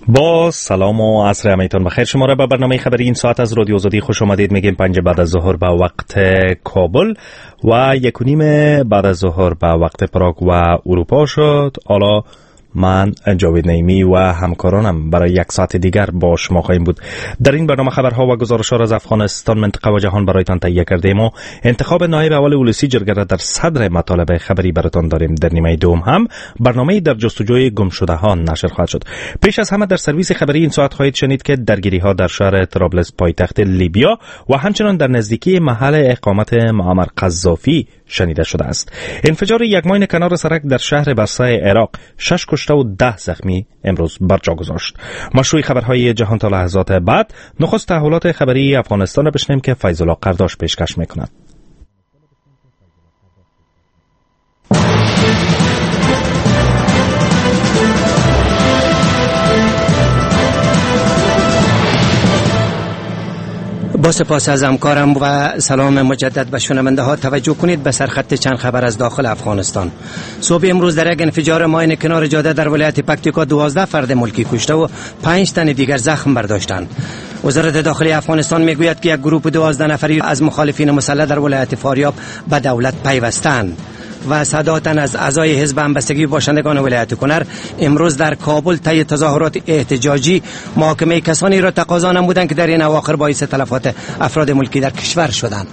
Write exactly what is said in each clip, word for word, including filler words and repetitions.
با سلام و عصر همگیتون بخیر. شما را به برنامه خبری این ساعت از رادیو آزادی خوش آمدید. میگیم پنج بعد از ظهر به وقت کابل و یک و نیم بعد از ظهر به وقت پراگ و اروپا شد. حالا من جاوید نعیمی و همکارانم برای یک ساعت دیگر با شما خواهیم بود. در این برنامه خبرها و گزارش‌ها را از افغانستان، منطقه و جهان برایتان تهیه کردیم و انتخاب نایب اول ولسی جرگه را در صدر مطالب خبری براتان داریم. در نیمه دوم هم برنامه در جستجوی گمشدهان نشر خواهد شد. پیش از همه در سرویس خبری این ساعت خواهید شنید که درگیری‌ها در شهر طرابلس پایتخت لیبیا و همچنین در نزدیکی محل اقامت معمر قذافی شنیده شده است. انفجار یک ماین کنار سرک در شهر برسای عراق شش کشته و ده زخمی امروز برجا گذاشت. مشروع خبرهای جهان تا لحظات بعد نخست تحولات خبری افغانستان را بشنویم که فیض الله قرداش پیشکش میکند. با سپاس از همکارم و سلام مجدد به شنونده ها. توجه کنید به سرخط چند خبر از داخل افغانستان. صبح امروز در یک انفجار ماین کنار جاده در ولایت پکتیکا دوازده فرد ملکی کشته و پنج تن دیگر زخم برداشتند. وزارت داخلی افغانستان میگوید که یک گروه دوازده نفری از مخالفین مسلح در ولایت فاریاب به دولت پیوستند. و صد تن از اعضای حزب همبستگی باشندگان ولایت کنر امروز در کابل طی تظاهرات احتجاجی محاکمه کسانی را تقاضا نمودند که در این اواخر باعث تلفات افراد ملکی در کشور شدند.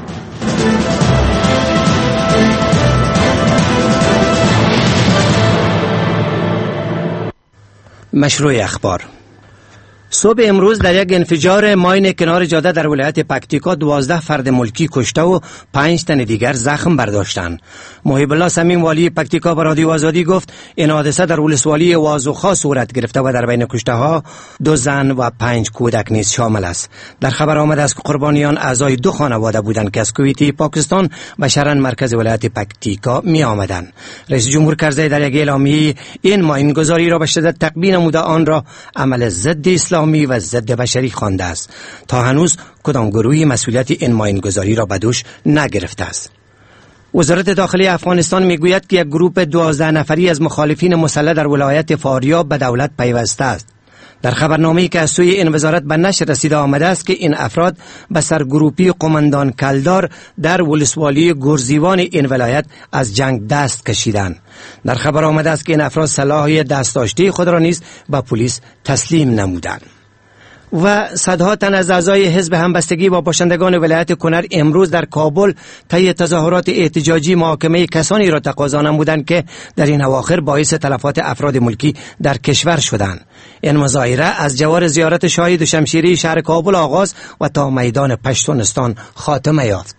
مشروع اخبار. صبح امروز در یک انفجار ماین کنار جاده در ولایت پکتیکا دوازده فرد ملکی کشته و پنج تن دیگر زخم برداشتند. محب الله صمیم والی پکتیکا به رادیو آزادی گفت این حادثه در ولسوالی وازوخا صورت گرفته و در بین کشته ها دو زن و پنج کودک نیز شامل است. در خبر آمد است که قربانیان اعضای دو خانواده بودند که از کویت پاکستان و شرن مرکز ولایت پکتیکا می آمدند. رئیس جمهور کرزی در یک اعلامیه این ماینگذاری را به شدت تقبیح نموده آن را عمل ضد اسلامی و ضد بشری خوانده است. تا هنوز کدام گروهی مسئولیت این ماینگذاری را به دوش نگرفته است. وزارت داخلی افغانستان میگوید که یک گروه دوازده نفری از مخالفین مسلح در ولایت فاریاب به دولت پیوسته است. در خبرنامه‌ای که از سوی این وزارت به نشر رسیده آمده است که این افراد به سرگروپی قماندان کلدار در ولسوالی گرزیوان این ولایت از جنگ دست کشیدند. در خبر آمده است که این افراد سلاح دستداشتی خود را نیز به پلیس تسلیم نمودند. و صدها تن از اعضای حزب همبستگی با باشندگان ولایت کنر امروز در کابل طی تظاهرات احتجاجی محاکمه کسانی را تقاضا نمودند که در این اواخر باعث تلفات افراد ملکی در کشور شدند. این مظاهره از جوار زیارت شاهی دوشمشیری شهر کابل آغاز و تا میدان پشتونستان خاتمه یافت.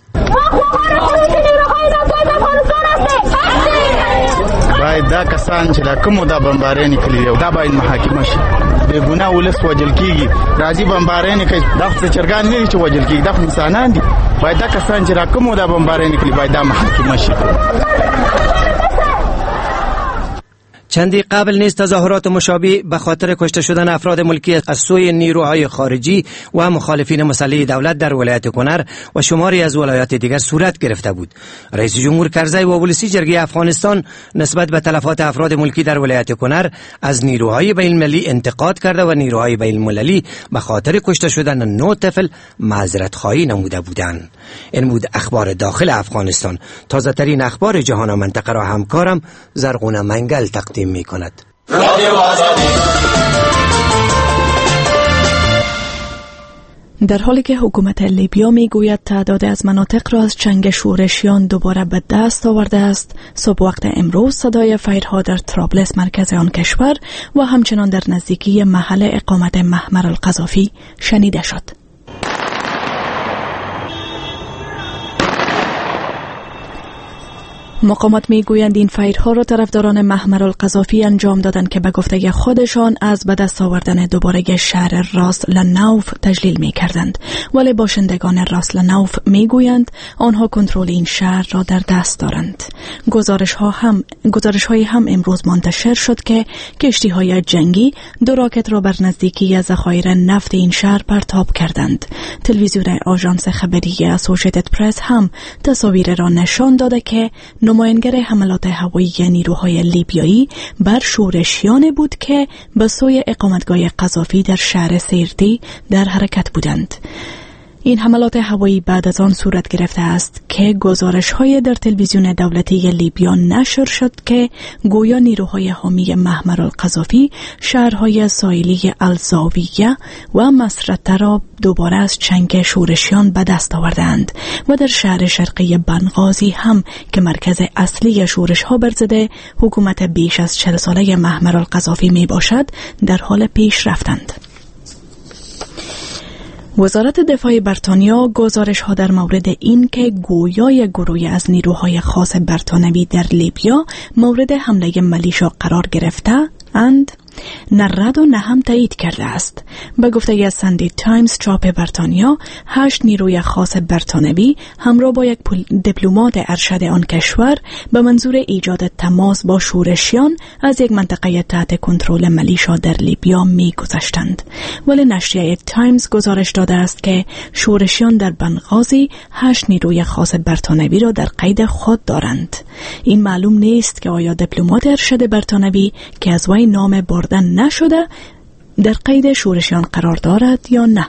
باید دا کسان چې دا کومو دا بمبارۍ نکلي دي دا باید محاکمه شي. بې ګناه ولس وژل کېږي، راځي بمبارۍ نه کوي. دا خو چرګان نه دي چې وژل کېږي، دا خو انسانان دي. باید دا کسان چې دا کومو دا بمبارۍ نکلي باید دا محاکمه شي. چندی قبل نیز تظاهرات مشابه به خاطر کشته شدن افراد ملکی از سوی نیروهای خارجی و مخالفین مسلح دولت در ولایت کنر و شماری از ولایات دیگر صورت گرفته بود. رئیس جمهور کرزی و ولسی جرگه افغانستان نسبت به تلفات افراد ملکی در ولایت کنر از نیروهای بین المللی انتقاد کرده و نیروهای بین المللی به خاطر کشته شدن نه طفل معذرت خواهی نموده بودند. این بود اخبار داخل افغانستان. تازه ترین اخبار جهان و منطقه را همکارم زرغون منگل تقدیم می کند. در حالی که حکومت لیبیا می گوید تعداد از مناطق را از جنگ شورشیان دوباره به دست آورده است، صبح وقت امروز صدای فایرها در طرابلس مرکز آن کشور و همچنان در نزدیکی محل اقامت معمر القذافی شنیده شد. مقامات میگویند این فایرها را طرفداران معمر القذافی انجام دادند که به گفته خودشان از به دست آوردن دوباره شهر راس لنوف تجلیل می کردند، ولی باشندگان راس لنوف میگویند آنها کنترل این شهر را در دست دارند. گزارش ها هم گزارش های هم امروز منتشر شد که کشتی های جنگی دو راکت را بر نزدیکی از ذخایر نفت این شهر پرتاب کردند. تلویزیون آژانس خبری اسوسییتد پرس هم تصاویر را نشان داده که نماینگر حملات هوایی نیروهای لیبیایی بر شورشیان بود که به سوی اقامتگاه قذافی در شهر سیرتی در حرکت بودند. این حملات هوایی بعد از آن صورت گرفته است که گزارش‌های در تلویزیون دولتی لیبیا نشر شد که گویا نیروهای حامی معمر القذافی شهرهای ساحلی الزاویه و مسرته را دوباره از چنگ شورشیان به دست آوردند و در شهر شرقی بنغازی هم که مرکز اصلی شورش‌ها برزده حکومت بیش از چهل ساله معمر القذافی می باشد در حال پیش رفتند. وزارت دفاع بریتانیا گزارش ها در مورد این که گویای گروهی از نیروهای خاص بریتانوی در لیبیا مورد حمله ملیشا قرار گرفته اند نه رد و نه هم تایید کرده است. به گفته ساندی تایمز چاپ بریتانیا، هشت نیروی خاص بریتانوی همراه با یک دیپلمات ارشد آن کشور به منظور ایجاد تماس با شورشیان از یک منطقه تحت کنترل ملیشا در لیبیا می گذشتند. ولی نشریه تایمز گزارش داده است که شورشیان در بنغازی هشت نیروی خاص بریتانوی را در قید خود دارند. این معلوم نیست که آیا دیپلمات ارشد بریتانوی که از وی نام بردن نشده در قید شورشیان قرار دارد یا نه.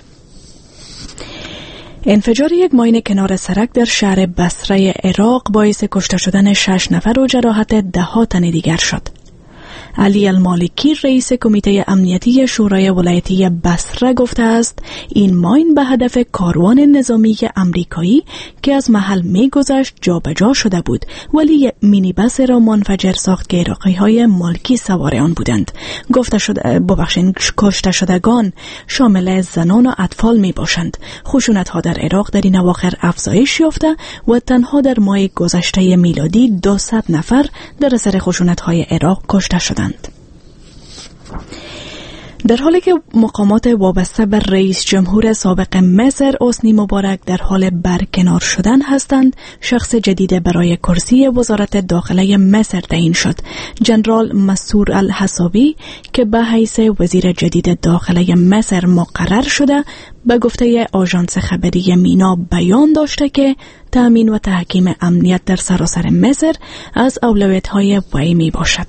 انفجار یک ماین کنار سرک در شهر بصره عراق باعث کشته شدن شش نفر و جراحت ده ها تن دیگر شد. علی المالکی رئیس کمیته امنیتی شورای ولایتی بصره گفته است این ماین به هدف کاروان نظامی امریکایی که از محل می‌گذشت جابجا شده بود، ولی مینی بس را منفجر ساخت که عراقی‌های مالکی سوار آن بودند. گفته شده ببخشید کشته شدگان شامل زنان و اطفال میباشند. خشونت‌ها در عراق در این اواخر افزایش یافته و تنها در ماه گذشته میلادی دویست نفر در اثر خشونت‌های عراق کشته شدند. در حالی که مقامات وابسته به رئیس جمهور سابق مصر حسنی مبارک در حال برکنار شدن هستند، شخص جدید برای کرسی وزارت داخله مصر تعیین شد. جنرال مسرور الحصاوی که به حیث وزیر جدید داخله مصر مقرر شده، به گفته آژانس خبری مینا بیان داشته که تأمین و تحکیم امنیت در سراسر مصر از اولویت‌های وی می باشد.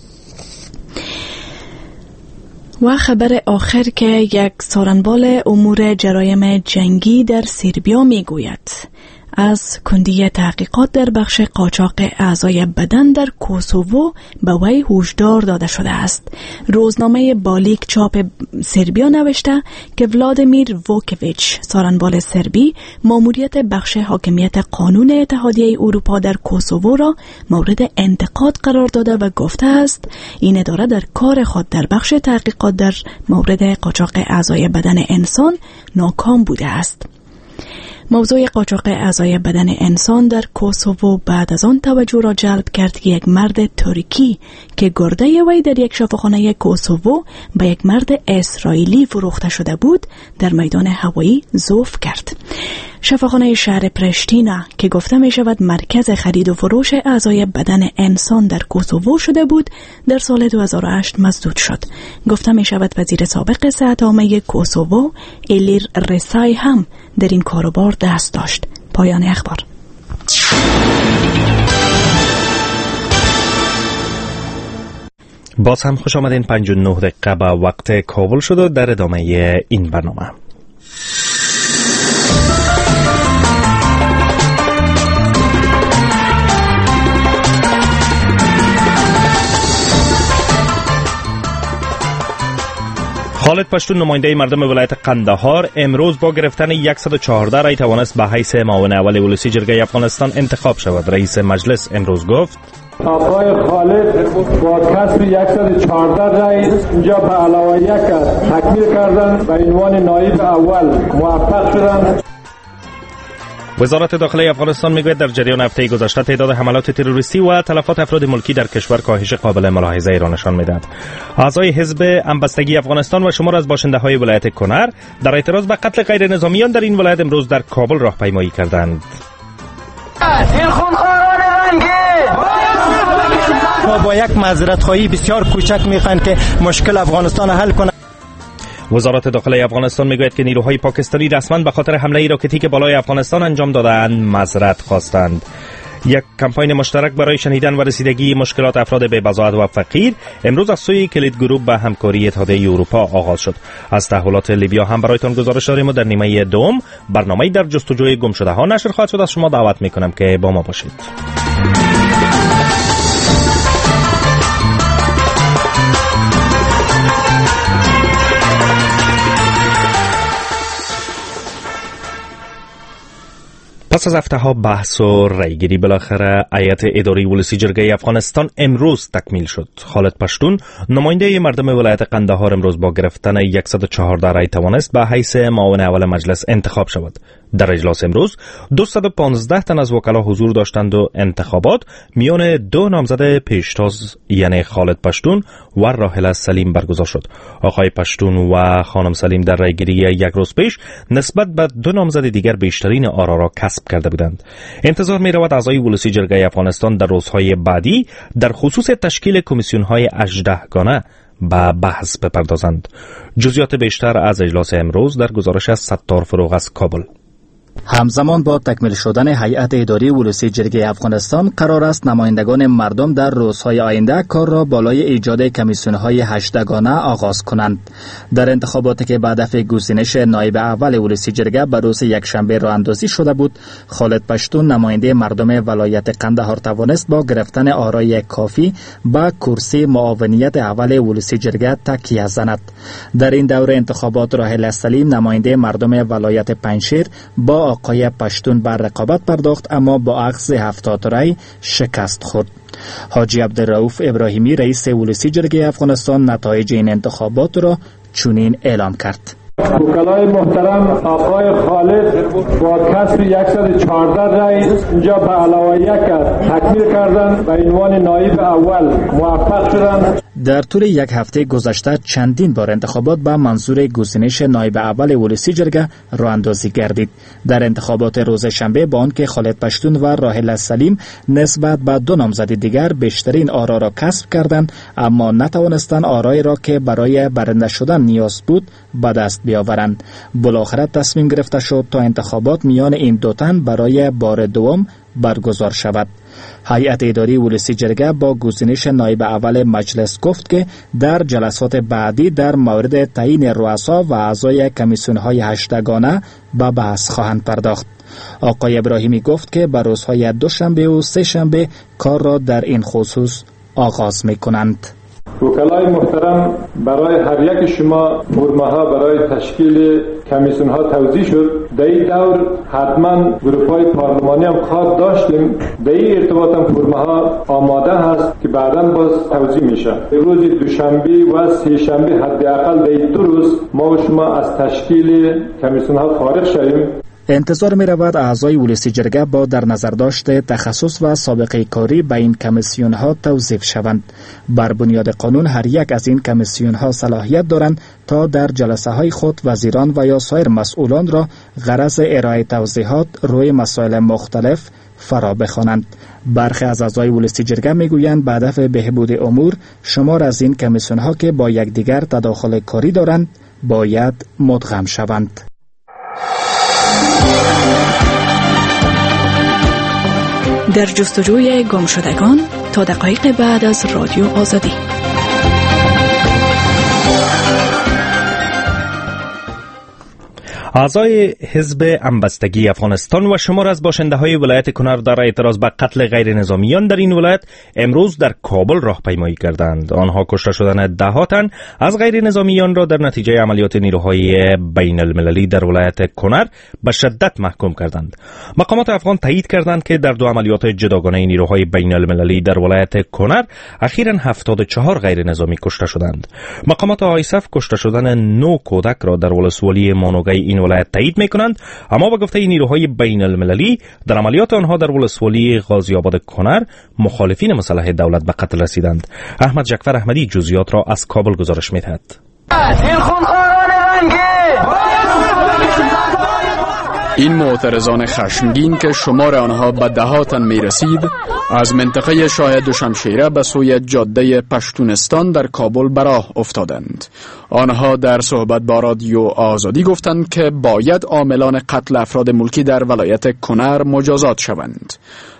و خبر آخر که یک سارنبال امور جرایم جنگی در سربیا می گوید از کندی تحقیقات در بخش قاچاق اعضای بدن در کوسوو به وی هشدار داده شده است. روزنامه بالیک چاپ سربیا نوشته که ولادیمیر ووکویچ سارنبال سربی ماموریت بخش حاکمیت قانون اتحادیه اروپا در کوسوو را مورد انتقاد قرار داده و گفته است این اداره در کار خود در بخش تحقیقات در مورد قاچاق اعضای بدن انسان ناکام بوده است. موضوع قاچاق اعضای بدن انسان در کوسوو بعد از آن توجه را جلب کرد که یک مرد ترکی که گرده وی در یک شفاخانه کوسوو به یک مرد اسرائیلی فروخته شده بود در میدان هوایی ذوب کرد. شفاخانه شهر پرشتینا که گفته می شود مرکز خرید و فروش اعضای بدن انسان در کوسوو شده بود در سال دو هزار و هشت مسدود شد. گفته می شود وزیر سابق صحت عامه کوسوو ایلیر رسای هم در این کاروبار دست داشت. پایان اخبار. باز هم خوش آمدین. پنج و نه دقیقه به وقت کابل شد و در ادامه این برنامه خالد پشتون نماینده مردم ولایت قندهار امروز با گرفتن صد و چهارده رای توانست به حیث معاون اول ولسی جرگه افغانستان انتخاب شود. رئیس مجلس امروز گفت آقای خالد با کسب صد و چهارده رای اینجا به علاوه یک تکمیل کردن و عنوان نایب اول موفق شدند. وزارت داخله افغانستان میگوید در جریان هفته گذشته تعداد حملات تروریستی و تلفات افراد ملکی در کشور کاهش قابل ملاحظه‌ای را نشان میدهد. اعضای حزب همبستگی افغانستان و شمار از باشنده‌های ولایت کنر در اعتراض به قتل غیر نظامیان در این ولایت امروز در کابل راهپیمایی کردند. ما با یک معذرت خواهی بسیار کوچک میخواهیم که مشکل افغانستان حل کنند. وزارت داخله افغانستان میگوید که نیروهای پاکستانی رسما به خاطر حمله راکتی که بالای افغانستان انجام دادند معذرت خواستند. یک کمپاین مشترک برای شنیدن و رسیدگی مشکلات افراد بی‌بضاعت و فقیر امروز از سوی کلید گروپ به همکاری اتحادیه اروپا آغاز شد. از تحولات لیبیا هم برایتان گزارش داریم و در نیمه دوم برنامه در جستجوی گمشده ها نشر خواهد شد. از شما دعوت میکنم که با ما باشید. پس از هفته‌ها بحث و رأیگیری بالاخره هیئت اداری ولسی جرگه افغانستان امروز تکمیل شد. خالد پشتون نماینده مردم ولایت قندهار امروز با گرفتن صد و چهارده رأی توانست به حیث معاون اول مجلس انتخاب شود. در اجلاس امروز دویست و پانزده تن از وکلا حضور داشتند و انتخابات میان دو نامزد پیشتاز یعنی خالد پشتون و راحله سلیم برگزار شد. آقای پشتون و خانم سلیم در رأیگیری یک روز پیش نسبت به دو نامزد دیگر بیشترین آرا را کسب کرده بودند. انتظار می رود اعضای ولسی جرگه افغانستان در روزهای بعدی در خصوص تشکیل کمیسیون های هجده گانه به بحث بپردازند. جزئیات بیشتر از اجلاس امروز در گزارش از ستار فروغ از کابل. همزمان با تکمیل شدن هیئت اداری ولسی جرگه افغانستان قرار است نمایندگان مردم در روزهای آینده کار را بالای ایجاد کمیسیون‌های هشتگانه آغاز کنند. در انتخاباتی که به هدف گزینش نایب اول ولسی جرگه به روز یکشنبه راه اندازی شده بود، خالد پشتون نماینده مردم ولایت قندهار توانست با گرفتن آرای کافی به کرسی معاونیت اول ولسی جرگه تکیه زند. در این دوره انتخابات راحله سلیم نماینده مردم ولایت پنجشیر با آقای پشتون بر رقابت پرداخت اما با اخذ هفتاد رای شکست خورد. حاجی عبدالرؤوف ابراهیمی رئیس ولسی جرگه افغانستان نتایج این انتخابات را چنین اعلام کرد: وکلای محترم آقای خالد با کسب صد و چهارده رای اینجا به علاوه یک تکمیل کردند و عنوان نایب اول موفق شدند. در طول یک هفته گذشته چندین بار انتخابات به منظور گزینش نایب اول ولسی جرگه راه اندازی گردید. در انتخابات روز شنبه با آنکه خالد پشتون و راحله سلیم نسبت به دو نامزد دیگر بیشترین آرا را کسب کردند، اما نتوانستند آرایی را که برای برنده شدن نیاز بود به دست بیاورند. بالاخره تصمیم گرفته شد تا انتخابات میان این دو تن برای بار دوم برگزار شود. هیئت اداری ولسی جرگه با گزینش نایب اول مجلس گفت که در جلسات بعدی در مورد تعیین رؤسا و اعضای کمیسیون‌های هشتگانه به بحث خواهند پرداخت. آقای ابراهیمی گفت که بر روزهای دوشنبه و سه شنبه کار را در این خصوص آغاز می‌کنند. وکلای محترم، برای هر یک شما فرم‌ها برای تشکیل کمیسیون ها توضیح شد. در این دور حتما گروپ های پارلمانی هم خواد داشتیم. در این ارتباط هم فرم‌ها آماده هست که بعدا باز توضیح میشه. روز دوشنبه و سه شنبه حداقل در این دو روز ما و شما از تشکیل کمیسیون ها فارغ شویم. انتظار می رود اعضای ولسی جرگه با در نظر داشت تخصص و سابقه کاری به این کمیسیون ها توظیف شوند. بر بنیاد قانون هر یک از این کمیسیون ها صلاحیت دارند تا در جلسه های خود وزیران و یا سایر مسئولان را غرض ارائه توضیحات روی مسائل مختلف فرا بخوانند. برخی از اعضای ولسی جرگه میگویند به هدف بهبود امور شمار از این کمیسیون ها که با یکدیگر تداخل کاری دارند باید مدغم شوند. در جستجوی گمشدگان تا دقایق بعد از رادیو آزادی. اعضای حزب همبستگی افغانستان و شمار از باشنده‌های ولایت کنر در اعتراض به قتل غیر نظامیان در این ولایت امروز در کابل راهپیمایی کردند. آنها کشته شدن ده تن از غیر نظامیان را در نتیجه عملیات نیروهای بین المللی در ولایت کنر به شدت محکوم کردند. مقامات افغان تایید کردند که در دو عملیات جداگانه نیروهای بین المللی در ولایت کنر اخیراً هفتاد و چهار غیر نظامی کشته شدند. مقامات آیسف کشته شدن نه کودک را در ولسوالی مانوگای این ولایت تایید میکنند، اما با گفته نیروهای بین المللی در عملیات آنها در ولسوالی غازی آباد کنر مخالفین مسلح دولت به قتل رسیدند. احمد جعفر احمدی جزئیات را از کابل گزارش می‌دهد. این معترضان خشمگین که شمار آنها به دهاتن می رسید از منطقه شاه دوشمشیره به سوی جاده پشتونستان در کابل به راه افتادند. آنها در صحبت با رادیو آزادی گفتند که باید عاملان قتل افراد ملکی در ولایت کنر مجازات شوند.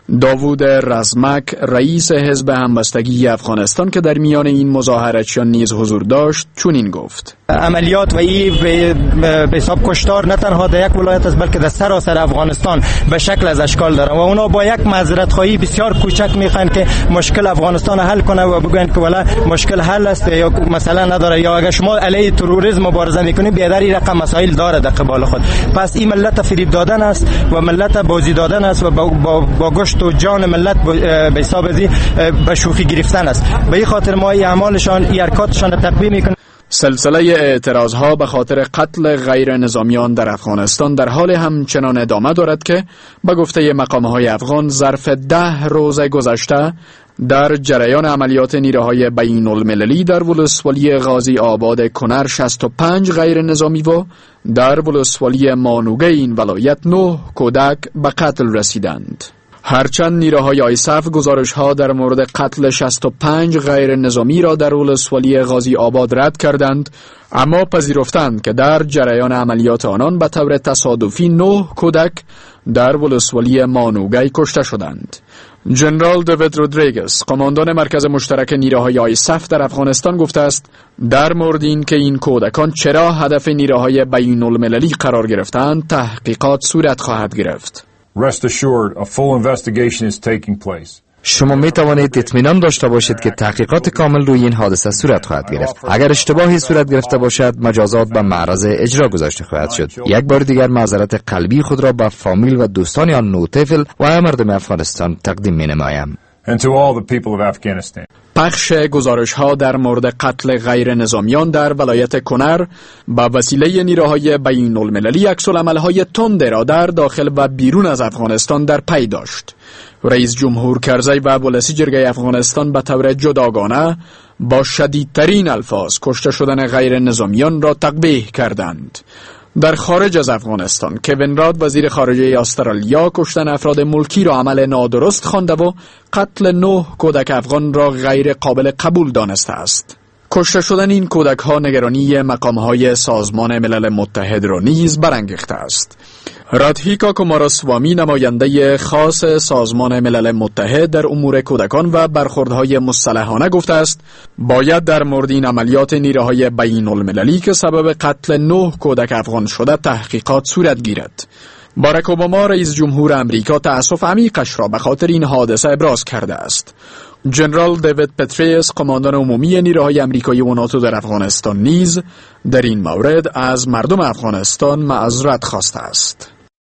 داوود رزمک رئیس حزب همبستگی افغانستان که در میان این مظاهراتیان نیز حضور داشت چنین گفت: عملیات و این به حساب کشتار نه تنها در یک ولایت است بلکه در سراسر افغانستان به شکل از اشکال داره و اونا با یک معذرت خواهی بسیار کوچک میخوان که مشکل افغانستان حل کنه و بگن که والا مشکل حل است یا مثلا نداره، یا اگر شما علیه تروریسم مبارزه میکنید بیادری رقم مسائل داره در قبال خود. پس این ملت فریب دادن است و ملت بازی دادن است و با, با, با گشت و جان ملت به حساب ازی به شوخی گرفتن است. به این خاطر ما این اعمالشان این حرکاتشان را تقویه میکنیم. سلسله اعتراضها به خاطر قتل غیر نظامیان در افغانستان در حال همچنان ادامه دارد که به گفته مقام‌های افغان ظرف ده روز گذشته در جریان عملیات نیروهای بین المللی در ولسوالی غازی آباد کنر شصت و پنج غیر نظامی و در ولسوالی مانوگه این ولایت نه کودک به قتل رسیدند. هرچند نیروهای آیسف گزارش‌ها در مورد قتل شصت و پنج غیر نظامی را در ولسوالی غازی آباد رد کردند، اما پذیرفتند که در جریان عملیات آنان به طور تصادفی نه کودک در ولسوالی مانوگی کشته شدند. جنرال دیوید رودریگز، قماندان مرکز مشترک نیروهای آیسف در افغانستان گفته است در مورد این که این کودکان چرا هدف نیروهای بین المللی قرار گرفتند تحقیقات صورت خواهد گرفت. Rest assured, a full investigation is taking place. شما می توانید اطمینان داشته باشید که تحقیقات کامل روی این حادثه صورت خواهد گرفت. اگر اشتباهی صورت گرفته باشد مجازات به معرض اجرا گذاشته خواهد شد. یک بار دیگر معذرت قلبی خود را به فامیل و دوستان آن نو طفل و مردم افغانستان تقدیم می نمایم. And to all the people of Afghanistan. پخش گزارش‌ها در مورد قتل غیر نظامیان در ولایت کنر با وسیله نیروهای بین المللی عکس‌العمل‌های تند را در داخل و بیرون از افغانستان در پی داشت. رئیس جمهور کرزی و ولسی جرگه افغانستان به طور جداگانه با شدیدترین الفاظ کشته شدن غیر نظامیان را تقبیح کردند. در خارج از افغانستان کوین راد وزیر خارجه استرالیا کشتن افراد ملکی را عمل نادرست خوانده و قتل نه کودک افغان را غیر قابل قبول دانسته است. کشته شدن این کودک ها نگرانی مقام های سازمان ملل متحد را نیز برانگیخته است. رادهیکا کوماراسوامی نماینده خاص سازمان ملل متحد در امور کودکان و برخوردهای مصالحانه گفته است باید در مورد این عملیات نیروهای بین المللی که سبب قتل نه کودک افغان شده تحقیقات صورت گیرد. باراک اوباما رئیس جمهور امریکا تأسف عمیقش را به خاطر این حادثه ابراز کرده است. جنرال دیوید پتریس قماندان عمومی نیروهای امریکایی و ناتو در افغانستان نیز در این مورد از مردم افغانستان معذرت خواسته است.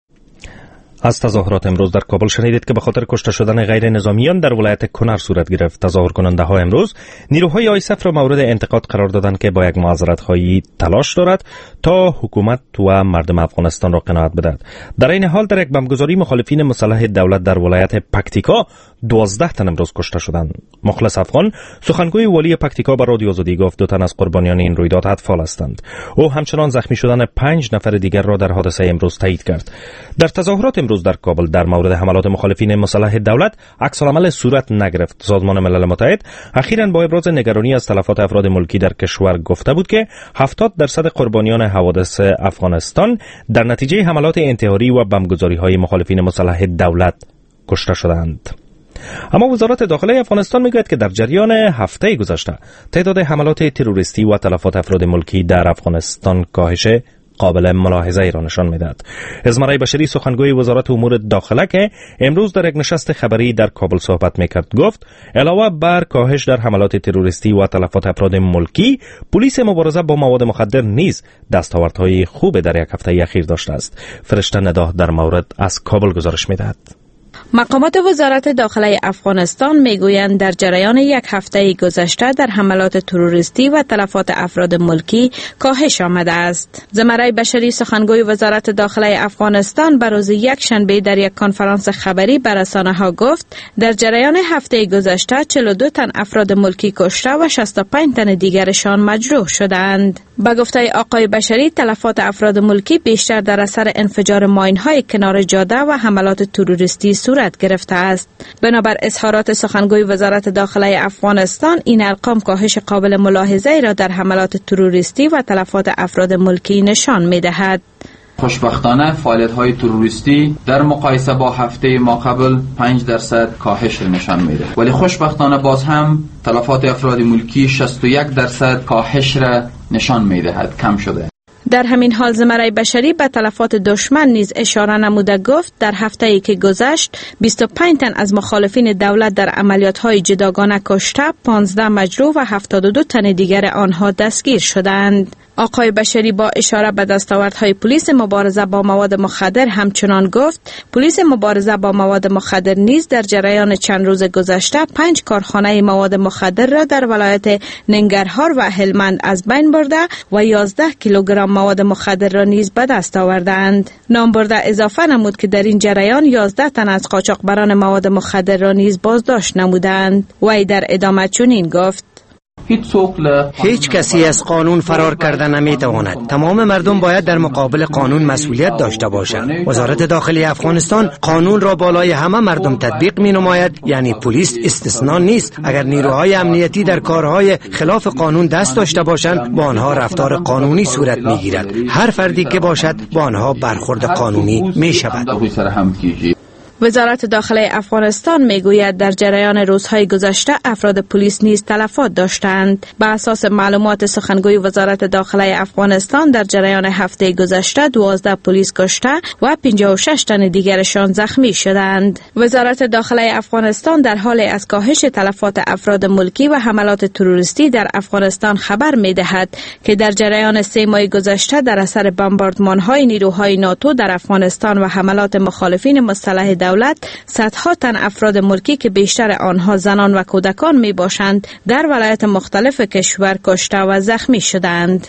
از تظاهرات امروز در کابل شنیدید که به خاطر کشته شدن غیر نظامیان در ولایت کنر صورت گرفت. تظاهر کننده ها امروز نیروهای آیسف را مورد انتقاد قرار دادند که با یک معذرت خواهی تلاش دارد تا حکومت و مردم افغانستان را قناعت بدهد. در این حال در یک بمبگذاری مخالفین مسلح دولت در ولایت پکتیکا دوازده تن امروز کشته شدند. مخلص افغان سخنگوی والی پکتیکا به رادیو آزادی گفت دو تن از قربانیان این رویداد اطفال هستند. او همچنان زخمی شدن پنج نفر دیگر را در حادثه امروز تایید کرد. در تظاهرات امروز در کابل در مورد حملات مخالفین مسلح دولت عکس‌العمل صورت نگرفت. سازمان ملل متحد اخیراً با ابراز نگرانی از تلفات افراد ملکی در کشور گفته بود که هفتاد درصد قربانیان حوادث افغانستان در نتیجه حملات انتحاری و بمبگذاری‌های مخالفین مسلح دولت کشته شدند. اما وزارت داخلی افغانستان میگوید که در جریان هفته گذشته تعداد حملات تروریستی و تلفات افراد ملکی در افغانستان کاهش قابل ملاحظه ای را نشان میدهد. ازمرای بشری سخنگوی وزارت امور داخله که امروز در یک نشست خبری در کابل صحبت میکرد گفت علاوه بر کاهش در حملات تروریستی و تلفات افراد ملکی، پلیس مبارزه با مواد مخدر نیز دستاوردهای خوب در یک هفته اخیر داشته است. فرشته ندا در مورد از کابل گزارش میدهد. مقامات وزارت داخلی افغانستان میگویند در جریان یک هفته گذشته در حملات تروریستی و تلفات افراد ملکی کاهش آمده است. زمرای بشری سخنگوی وزارت داخلی افغانستان به روز یک شنبه در یک کنفرانس خبری به رسانه‌ها گفت در جریان هفته گذشته چهل و دو تن افراد ملکی کشته و شصت و پنج تن دیگرشان مجروح شدند. به گفته آقای بشری تلفات افراد ملکی بیشتر در اثر انفجار ماین‌های کنار جاده و حملات تروریستی صورت گرفته است. بنابر اظهارات سخنگوی وزارت داخلی افغانستان این ارقام کاهش قابل ملاحظه را در حملات تروریستی و تلفات افراد ملکی نشان می‌دهد. خوشبختانه فعالیت‌های تروریستی در مقایسه با هفته ما قبل پنج درصد کاهش نشان میده، ولی خوشبختانه باز هم تلفات افراد ملکی شصت و یک درصد کاهش را نشان میدهد، کم شده. در همین حال زمرای بشری به تلفات دشمن نیز اشاره نموده گفت در هفته ای که گذشت بیست و پنج تن از مخالفین دولت در عملیات‌های جداگانه کشته، پانزده مجروح و هفتاد و دو تن دیگر آنها دستگیر شدند. آقای بشری با اشاره به دستاوردهای پلیس مبارزه با مواد مخدر همچنان گفت پلیس مبارزه با مواد مخدر نیز در جریان چند روز گذشته پنج کارخانه مواد مخدر را در ولایت ننگرهار و هلمند از بین برده و یازده کیلوگرم مواد مخدر را نیز به دست آوردند. نامبرده اضافه نمود که در این جریان یازده تن از قاچاقبران مواد مخدر را نیز بازداشت نمودند. وی در ادامه چنین گفت: هیچ کسی از قانون فرار کرده نمیتواند. تمام مردم باید در مقابل قانون مسئولیت داشته باشند. وزارت داخلی افغانستان قانون را بالای همه مردم تطبیق می نماید، یعنی پلیس استثنا نیست. اگر نیروهای امنیتی در کارهای خلاف قانون دست داشته باشند، با آنها رفتار قانونی صورت می گیرد. هر فردی که باشد با آنها برخورد قانونی می شود. وزارت داخلی افغانستان میگوید در جریان روزهای گذشته افراد پلیس نیز تلفات داشتند. بر اساس معلومات سخنگوی وزارت داخلی افغانستان در جریان هفته گذشته دوازده پلیس کشته و پنجاه و شش تن دیگرشان زخمی شدند. وزارت داخلی افغانستان در حال از کاهش تلفات افراد ملکی و حملات تروریستی در افغانستان خبر میدهد که در جریان سه ماه گذشته در اثر بمباردمان‌های نیروهای ناتو در افغانستان و حملات مخالفین مسلح دولت صدها تن افراد ملکی که بیشتر آنها زنان و کودکان می باشند در ولایت مختلف کشور کشته و زخمی شدند.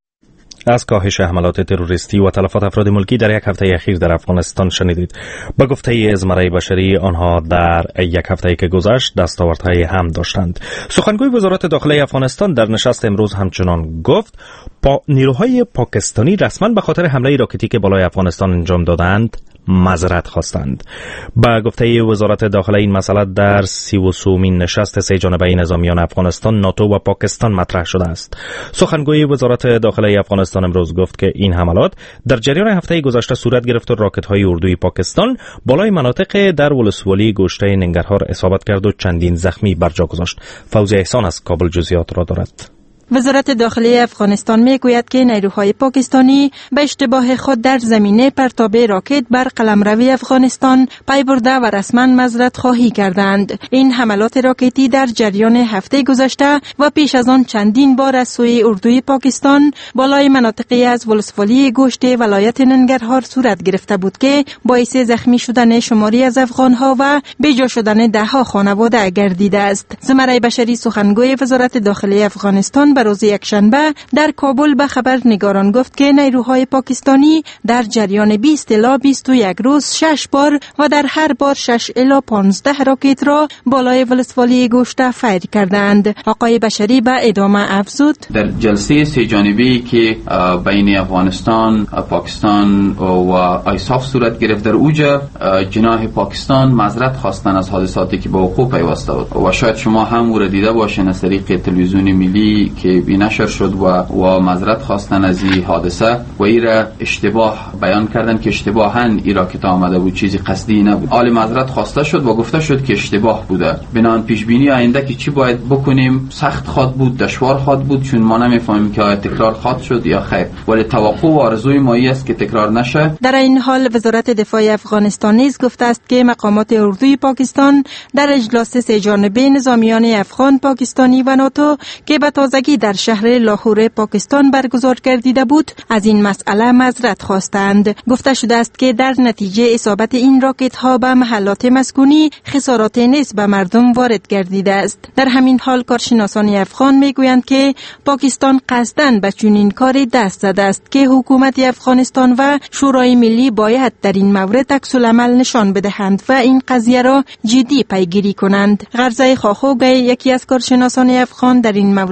از کاهش حملات تروریستی و تلفات افراد ملکی در یک هفته اخیر در افغانستان شنیدید. با گفته زمرای بشری آنها در یک هفته که گذشت دستاوردهای هم داشتند. سخنگوی وزارت داخلی افغانستان در نشست امروز همچنان گفت پا نیروهای پاکستانی رسما به خاطر حمله راکتی که بالای افغانستان انجام دادند معذرت خواستند. با گفته وزارت داخلی این مسئله در سی و سومین نشست سه جانبه نظامیان افغانستان، ناتو و پاکستان مطرح شده است. سخنگوی وزارت داخلی افغانستان امروز گفت که این حملات در جریان هفته گذشته صورت گرفت و راکت‌های اردوی پاکستان بالای مناطق در ولسوالی گوشته ننگرهار اصابت کرد و چندین زخمی بر جا گذاشت. فوزی احسان از کابل جزئیات را دارد. وزارت داخلی افغانستان میگوید که نیروهای پاکستانی به اشتباه خود در زمینه پرتاب راکت بر قلمروی افغانستان پی برده و رسما معذرت خواهی کردند. این حملات راکتی در جریان هفته گذشته و پیش از آن چندین بار از سوی اردوی پاکستان بالای مناطقی از ولسوالی گوشت ولایت ننگرهار صورت گرفته بود که باعث زخمی شدن شماری از افغانها و بیجا شدن ده ها خانواده گردیده است. زمرای بشری سخنگوی وزارت داخلی افغانستان به روز یکشنبه در کابل به خبرنگاران گفت که نیروهای پاکستانی در جریان بیست الی بیست و یک روز شش بار و در هر بار شش الی پانزده راکت را بالای ولسوالی گوشته فیر کردند. آقای بشری به ادامه افزود: در جلسه سه جانبه‌ای که بین افغانستان، پاکستان و آیساف صورت گرفت، در اوجا جناح پاکستان معذرت خواستن از حادثاتی که به وقوع پیوسته بود و شاید شما هم او را دیده باشین از طریق تلویزیون ملی که بی نشر شد و و معذرت خواستن از این حادثه و این را اشتباه بیان کردن که اشتباهاً این راکت آمده بود، چیزی قصدی نبود. حال معذرت خواسته شد و گفته شد که اشتباه بوده. بنان پیش بینی آینده که چی باید بکنیم سخت خواد بود، دشوار خواد بود، چون ما نمیفهمیم که آیا تکرار خواد شد یا خیر، ولی توقع و آرزوی ما است که تکرار نشه. در این حال وزارت دفاع افغانستان نیز گفته است که مقامات اردوی پاکستان در اجلاس سه جانبه نظامیان افغان، پاکستانی و ناتو که به تازگی در شهر لاهور پاکستان برگزار گردیده بود از این مسئله معذرت خواستند. گفته شده است که در نتیجه اصابت این راکت ها به محلات مسکونی خسارات نیز به مردم وارد گردیده است. در همین حال کارشناسان افغان میگویند که پاکستان قصداً به چنین کاری دست زده است که حکومت افغانستان و شورای ملی باید در این مورد عکس‌العمل نشان بدهند و این قضیه را جدی پیگیری کنند. غرزه خاخوگی یکی از کارشناسان افغان در این مورد میگوید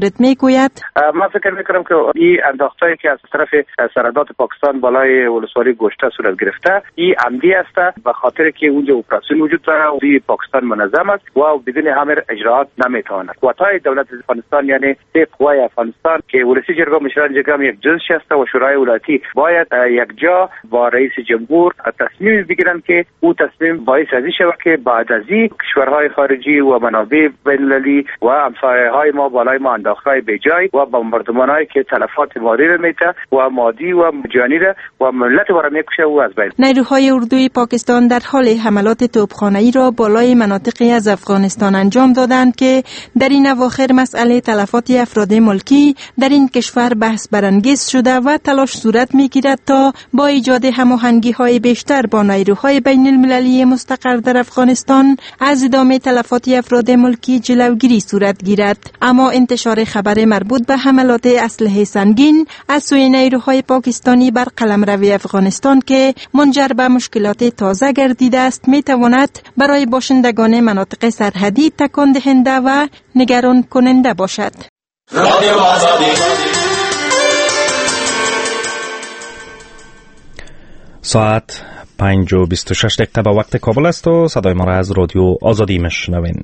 میگوید من فکر میکنم که این انداختایی که از طرف سرحدات پاکستان بالای ولسوالی گشته صورت گرفته این عمدی است، به خاطر که اونجا اپراسیون وجود داره و پاکستان منظم است و بدون همین اجراعات نمیتواند. قوای دولت افغانستان یعنی سه قوای افغانستان که ولسی جرگه مشران جرگه یک جزش است و شورای ولایتی باید یک جا با رئیس جمهور تصمیم بگیرن که او تصمیم باعث ازی شود که بعد از این کشورهای خارجی و منابع بین‌المللی و همسایه‌های ما بالای ما انداختهای بیجای و بمباردمان‌هایی که تلفات مادی را میته و مادی و جانی را و ملت را میکشه و از بین. نیروهای اردوی پاکستان در حال حملات توپخانه‌ای را بالای مناطقی از افغانستان انجام دادند که در این اواخر مسئله تلفات افراد ملکی در این کشور بحث برانگیز شده و تلاش صورت میگیرد تا با ایجاد هماهنگی‌های بیشتر با نیروهای بین المللی مستقر در افغانستان از ادامه تلفات افراد ملکی جلوگیری صورت گیرد. اما انتشار خبر مربوط به حملات اسلحه سنگین از سوی نیروهای پاکستانی بر قلمرو افغانستان که منجر به مشکلات تازه گردیده است میتواند برای باشندگان مناطق سرحدی تکان دهنده و نگران کننده باشد. رادیو آزادی. ساعت پنج و بیست و شش دقیقه به وقت کابل است و صدای ما را از رادیو آزادی میشنوین.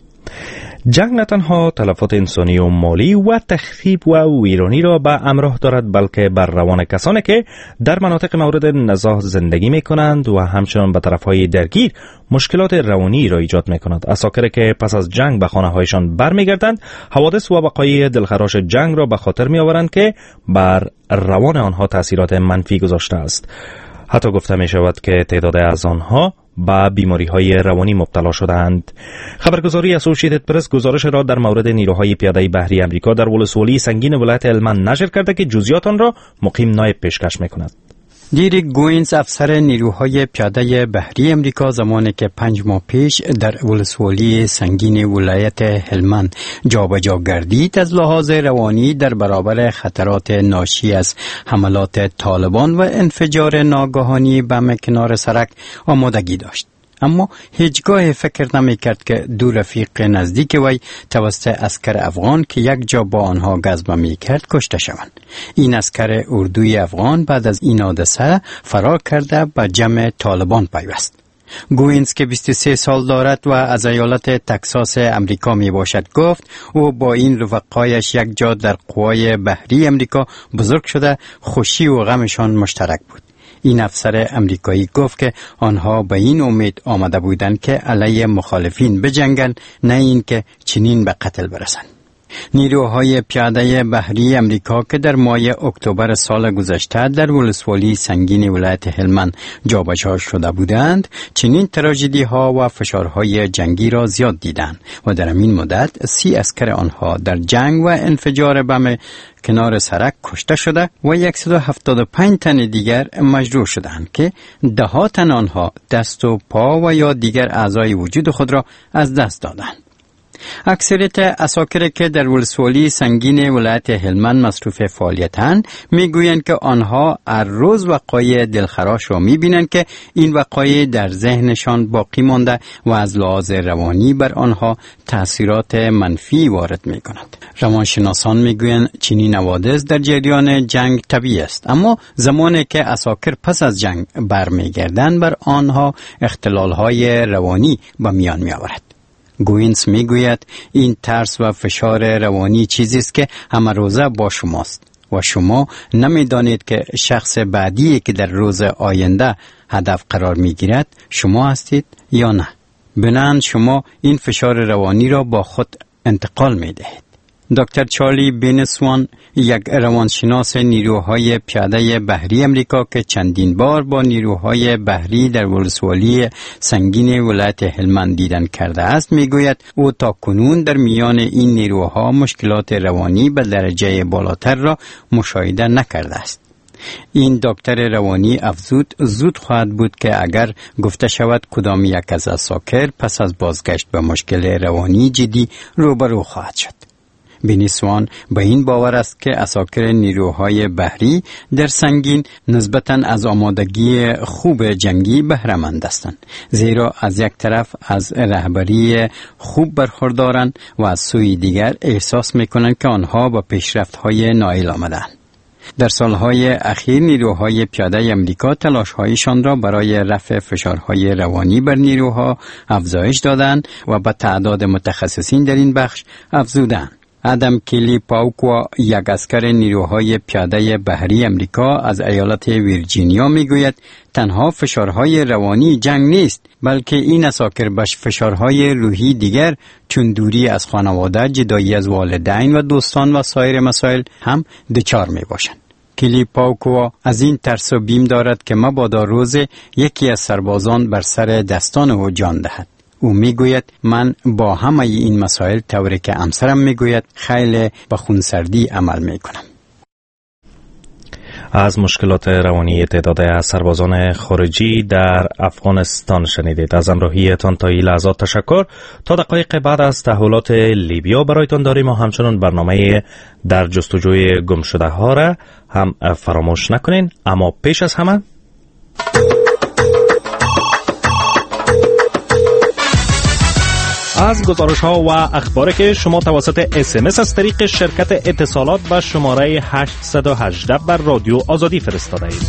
جنگ نه تنها تلفات انسانی و مالی و تخریب و ویرانی را به همراه دارد، بلکه بر روان کسانی که در مناطق مورد نزاع زندگی می کنند و همچنان به طرفهای درگیر مشکلات روانی را ایجاد می کند. اساکر که پس از جنگ به خانه هایشان برمیگردند حوادث و وقایع دلخراش جنگ را به خاطر می آورند که بر روان آنها تاثیرات منفی گذاشته است. حتی گفته می شود که تعداد از آنها با بیماری های روانی مبتلا شدند. خبرگزاری اسوسییتد پرس گزارش را در مورد نیروهای پیاده بحری امریکا در ولسوالی سنگین ولایت هلمند نشر کرده که جزئیات آن را مقیم نایب پیشکش می کند. دیریک گوینز افسر نیروهای پیاده بحری امریکا زمانی که پنج ماه پیش در ولسوالی سنگین ولایت هلمند جابجا گردید از لحاظ روانی در برابر خطرات ناشی از حملات طالبان و انفجار ناگهانی بم کنار سرک آمادگی داشت. اما هیچگاه فکر نمی کرد که دو رفیق نزدیک وی توسط عسکر افغان که یک جا با آنها گزمه می کرد کشته شوند. این عسکر اردوی افغان بعد از این حادثه فرار کرده به جمع طالبان پیوست. گوینز که بیست و سه سال دارد و از ایالت تکساس امریکا می باشد گفت او با این رفقایش یک جا در قوای بحری امریکا بزرگ شده، خوشی و غمشان مشترک بود. این افسر امریکایی گفت که آنها به این امید آمده بودند که علیه مخالفین بجنگند، نه این که چنین به قتل برسند. نیروهای پیاده بحری امریکا که در ماه اکتبر سال گذشته در ولسوالی سنگین ولایت هلمند جابجا شده بودند، چنین تراژدی ها و فشارهای جنگی را زیاد دیدند و در این مدت سی عسکر آنها در جنگ و انفجار بم کنار سرک کشته شده و صد و هفتاد و پنج تن دیگر مجروح شدند که ده ها تن آنها دست و پا و یا دیگر اعضای وجود خود را از دست دادند. اکثریت اساکر که در ولسوالی سنگین ولایت هلمند مصروف فعالیتند میگویند که آنها هر روز وقایع دلخراش را میبینند که این وقایع در ذهنشان باقی مانده و از لحاظ روانی بر آنها تاثیرات منفی وارد میکنند. روانشناسان میگویند چنین حوادث در جریان جنگ طبیعی است، اما زمانی که اساکر پس از جنگ برمیگردند بر آنها اختلالهای روانی به میان میآورد. گوینز میگوید این ترس و فشار روانی چیزی است که همه روزه با شماست و شما نمیدانید که شخص بعدی که در روز آینده هدف قرار میگیرد شما هستید یا نه. بنابراین شما این فشار روانی را با خود انتقال میدهید. دکتر چارلی بینسوان، یک روانشناس نیروهای پیاده بحری امریکا که چندین بار با نیروهای بحری در ولسوالی سنگین ولایت هلمند دیدن کرده است، میگوید او تا کنون در میان این نیروها مشکلات روانی به درجه بالاتر را مشاهده نکرده است. این دکتر روانی افزود زود خواهد بود که اگر گفته شود کدام یک از اساکر پس از بازگشت به مشکل روانی جدی روبرو خواهد شد. بنی سوان به این باور است که عساکر نیروهای بحری در سنگین نسبتاً از آمادگی خوب جنگی بهره‌مند هستند، زیرا از یک طرف از رهبری خوب برخوردارند و از سوی دیگر احساس می‌کنند که آنها با پیشرفت‌های نائل آمدند. در سالهای اخیر نیروهای پیاده امریکا تلاش‌هایشان را برای رفع فشارهای روانی بر نیروها افزایش دادند و به تعداد متخصصین در این بخش افزودند. ادم کلی پاوکوا، یک اسکر نیروهای پیاده بحری امریکا از ایالت ویرجینیا میگوید تنها فشارهای روانی جنگ نیست، بلکه این اساکر به فشارهای روحی دیگر چون دوری از خانواده، جدایی از والدین و دوستان و سایر مسائل هم دچار می باشند. کلی پاوکوا از این ترس و بیم دارد که مبادا روز یکی از سربازان بر سر دستان او جان دهد. او میگوید من با همه این مسائل طوری که همسرم میگوید خیلی با خونسردی عمل میکنم. از مشکلات روانی تعداد از سربازان خارجی در افغانستان شنیدید. از همراهیتان تا این لحظات تشکر. تا دقایق بعد از تحولات لیبیا برایتان داریم و همچنان برنامه در جستجوی گم شده ها را هم فراموش نکنین. اما پیش از همه از گزارش ها و اخباری که شما توسط اس ام اس از طریق شرکت اتصالات به شماره هشت یک هشت بر رادیو آزادی فرستاده اید.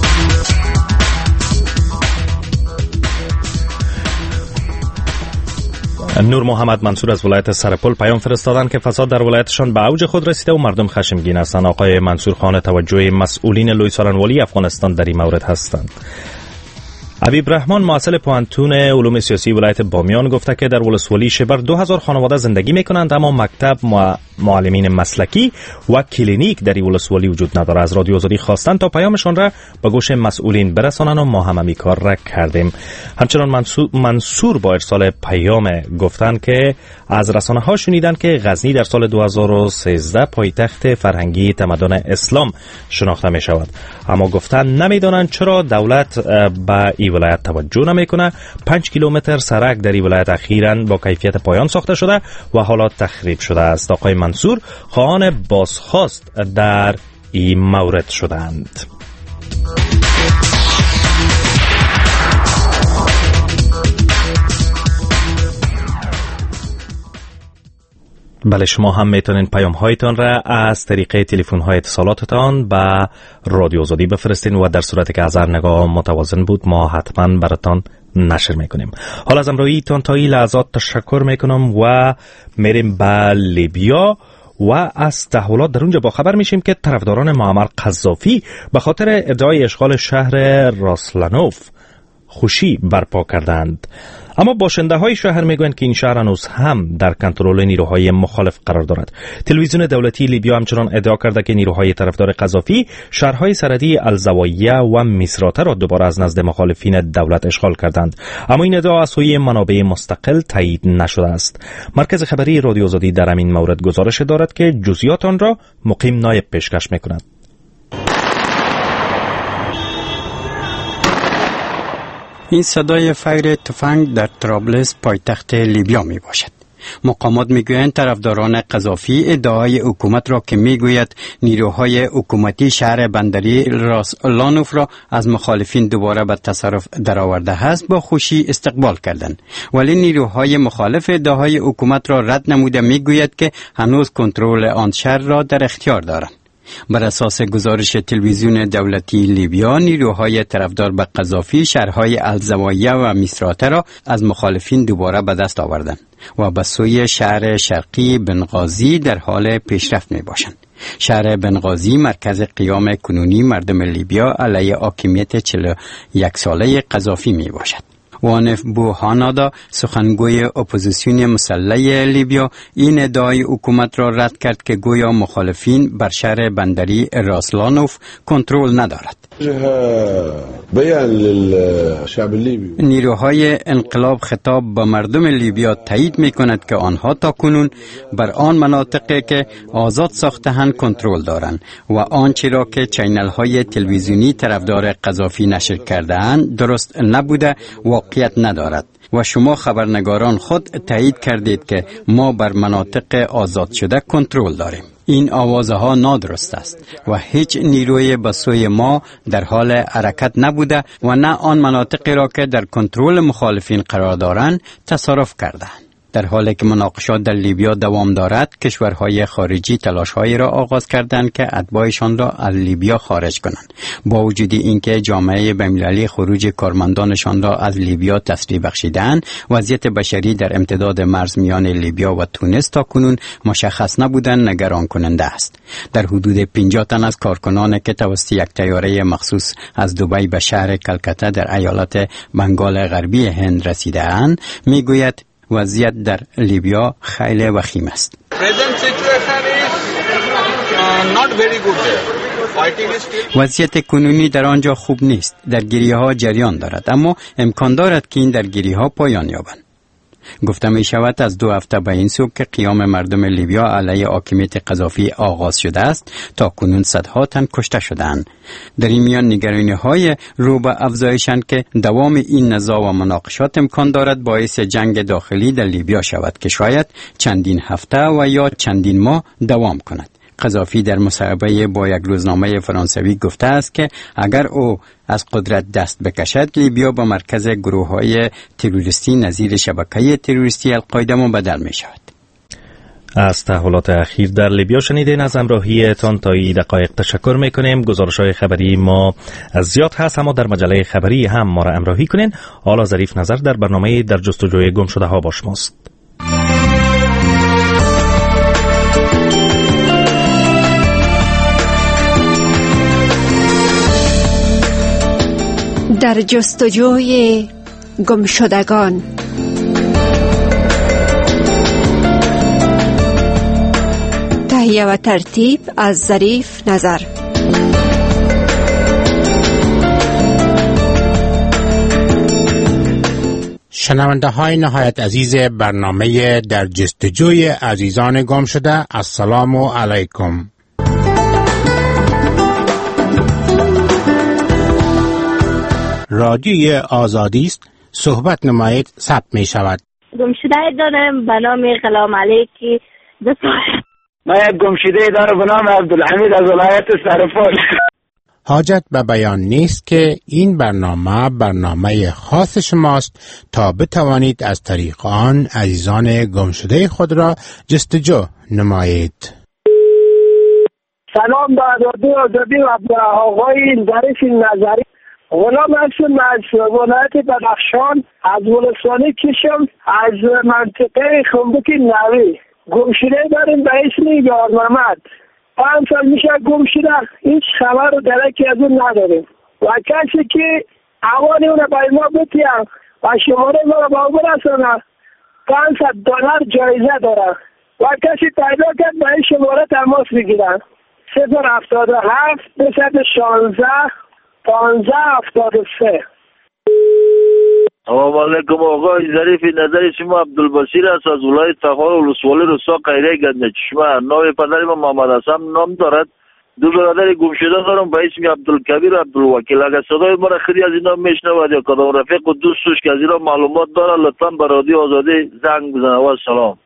نور محمد منصور از ولایت سرپل پیام فرستادند که فساد در ولایتشان به اوج خود رسیده و مردم خشمگین هستند. آقای منصور خانه توجه مسئولین لوی سالنوالی افغانستان در این مورد هستند. حبیب رحمان معسل پوهنتون علوم سیاسی ولایت بامیان گفته که در ولسوالی شبر دو هزار خانواده زندگی میکنند، اما مکتب، معلمین مسلکی و کلینیک در ولسوالی وجود ندارد. از رادیو آزادی خواستند تا پیامشان را به گوش مسئولین برسانند و ما هم همین کار را کردیم. همچنان منصور, منصور با ارسال پیام گفتند که از رسانه ها شنیدند که غزنی در سال دو هزار و سیزده پایتخت فرهنگی تمدن اسلام شناخته می شود، اما گفتند نمیدانند چرا دولت به این ولایت توجه نمیکنه. پنج کیلومتر سرک در این ولایت اخیراً با کیفیت پایان ساخته شده و حالا تخریب شده است. آقای منصور خواهان بازخواست در این مورد شدند. بله، شما هم میتونین پیام هایتان را از طریق تلفن های اتصالاتتان به رادیو آزادی بفرستین و در صورتی که از هر نگاه متوازن بود ما حتما براتان نشر میکنیم. حالا از امرویتان تا این لحظات تشکر میکنم و میریم به لیبیا و از تحولات در اونجا با خبر میشیم که طرفداران معمر قذافی به خاطر ادعای اشغال شهر راسلانوف خوشی برپا کردند، اما باشنده های شهر میگویند که این شهر هنوز هم در کنترل نیروهای مخالف قرار دارد. تلویزیون دولتی لیبیا همچنان ادعا کرده که نیروهای طرفدار قذافی شهرهای سرحدی الزوایه و میسراته را دوباره از نزد مخالفین دولت اشغال کردند، اما این ادعا از سوی منابع مستقل تایید نشده است. مرکز خبری رادیو آزادی در همین مورد گزارش دارد که جزئیات آن را مقیم نایب پیشکش میکند. این صدای فیر تفنگ در طرابلس پایتخت لیبیا می باشد. مقامات میگویند طرفداران قذافی ادعای حکومت را که میگوید نیروهای حکومتی شهر بندری راسلانوف را از مخالفین دوباره به تصرف درآورده است با خوشی استقبال کردند، ولی نیروهای مخالف ادعای حکومت را رد نموده میگوید که هنوز کنترل آن شهر را در اختیار دارند. بر اساس گزارش تلویزیون دولتی لیبیا، نیروهای طرفدار به قذافی شهرهای الزوایه و میسراته را از مخالفین دوباره به دست آوردند و به سوی شهر شرقی بنغازی در حال پیشرفت می باشند. شهر بنغازی مرکز قیام کنونی مردم لیبیا علیه حاکمیت چهل و یک ساله قذافی می باشد. وانف بوهانادا، سخنگوی اپوزیسیون مسلح لیبیا، این ادعای حکومت را رد کرد که گویا مخالفین بر شهر بندری راسلانوف کنترل ندارد. نیروهای انقلاب خطاب به مردم لیبیا تایید می کند که آنها تاکنون بر آن مناطقی که آزاد ساخته‌اند کنترل دارند و آنچه را که چینل های تلویزیونی طرفدار قذافی نشر کرده اند درست نبوده واقعیت ندارد. و شما خبرنگاران خود تایید کردید که ما بر مناطق آزاد شده کنترل داریم. این آوازه ها نادرست است و هیچ نیروی به سوی ما در حال حرکت نبوده و نه آن مناطقی را که در کنترل مخالفین قرار دارند تصرف کردند. در حالی که مناقشات در لیبیا دوام دارد، کشورهای خارجی تلاش‌هایی را آغاز کردند که اتباعشان را از لیبیا خارج کنند. با وجود اینکه جامعه بین‌المللی خروج کارمندانشان را از لیبیا تسریع بخشیدند، وضعیت بشری در امتداد مرز میان لیبیا و تونس تا کنون مشخص نبودن نگران کننده است. در حدود پنجاه تن از کارکنان که توسط یک طیاره مخصوص از دبی به شهر کلکته در ایالت بنگال غربی هند رسیده‌اند، میگوید وضعیت در لیبیا خیلی وخیم است. وضعیت کنونی در آنجا خوب نیست. درگیری‌ها جریان دارد، اما امکان دارد که این درگیری‌ها پایان یابند. گفته می شود از دو هفته به این سو که قیام مردم لیبیا علیه حاکمیت قذافی آغاز شده است، تا کنون صدها تن کشته شدند. در این میان نگرانی های رو به افزایشند که دوام این نزاع و مناقشات امکان دارد باعث جنگ داخلی در لیبیا شود که شاید چندین هفته و یا چندین ماه دوام کند. قذافی در مصاحبه با یک روزنامه فرانسوی گفته است که اگر او از قدرت دست بکشد، لیبیا با مرکز گروه‌های تروریستی نظیر شبکه تروریستی القاعده مبدل می شود. از تحولات اخیر در لیبیا شنیدین. از همراهیتان تا این دقایق تشکر میکنیم. گزارش‌های خبری ما زیاد هست، اما در مجله خبری هم ما را همراهی کنین. حالا ظریف نظر در برنامه در جستجوی گم شده ها با شماست. در جستجوی گمشدگان. تهیه و ترتیب از ظریف نظر. شنونده های نهایت عزیز برنامه در جستجوی عزیزان گم شده، السلام علیکم. رادیوی آزادی است، صحبت نمایید ثبت می شود. گمشده دارم به نام غلام علیکی دسایت. ما یک گمشده دارم به نام عبدالحمید از ولایت سرپل. حاجت به بیان نیست که این برنامه برنامه خاص شماست تا بتوانید از طریق آن عزیزان گمشده خود را جستجو نمایید. سلام به رادیو آزادی و آقای ظریف نظری. غلام هستم از ولایت بدخشان، از ولسوالی کشم، از منطقه خنبک نوی. گمشده داریم به اسم یار محمد. پنج سال میشه گمشده، هیچ خبر و درکی از اون نداریم و کسی که اوانی اون با ما بتیم و شماره ما رو با اون برسانه پانصد دلار جایزه داره و کسی پیدا کرد به این شماره تماس بگیرن. صفر هفتاد و هفت دویست و شانزده پانزده هفتاد و سه. سلام علیکم آقای ظریف نظری. شما عبدالبصیر است از ولایت تخار ولسوالی روستا قیره گنده چشمه. نام پدر من محمد حسن نام دارد. دو برادر گمشده دارم به اسم عبدالکبیر و عبدالوکیل. اگر صدای ما را خیلی از اینا میشنود یا کدام رفیق و دوستش که از اینا معلومات داره لطفا به رادیو آزادی زنگ بزنه. و سلام.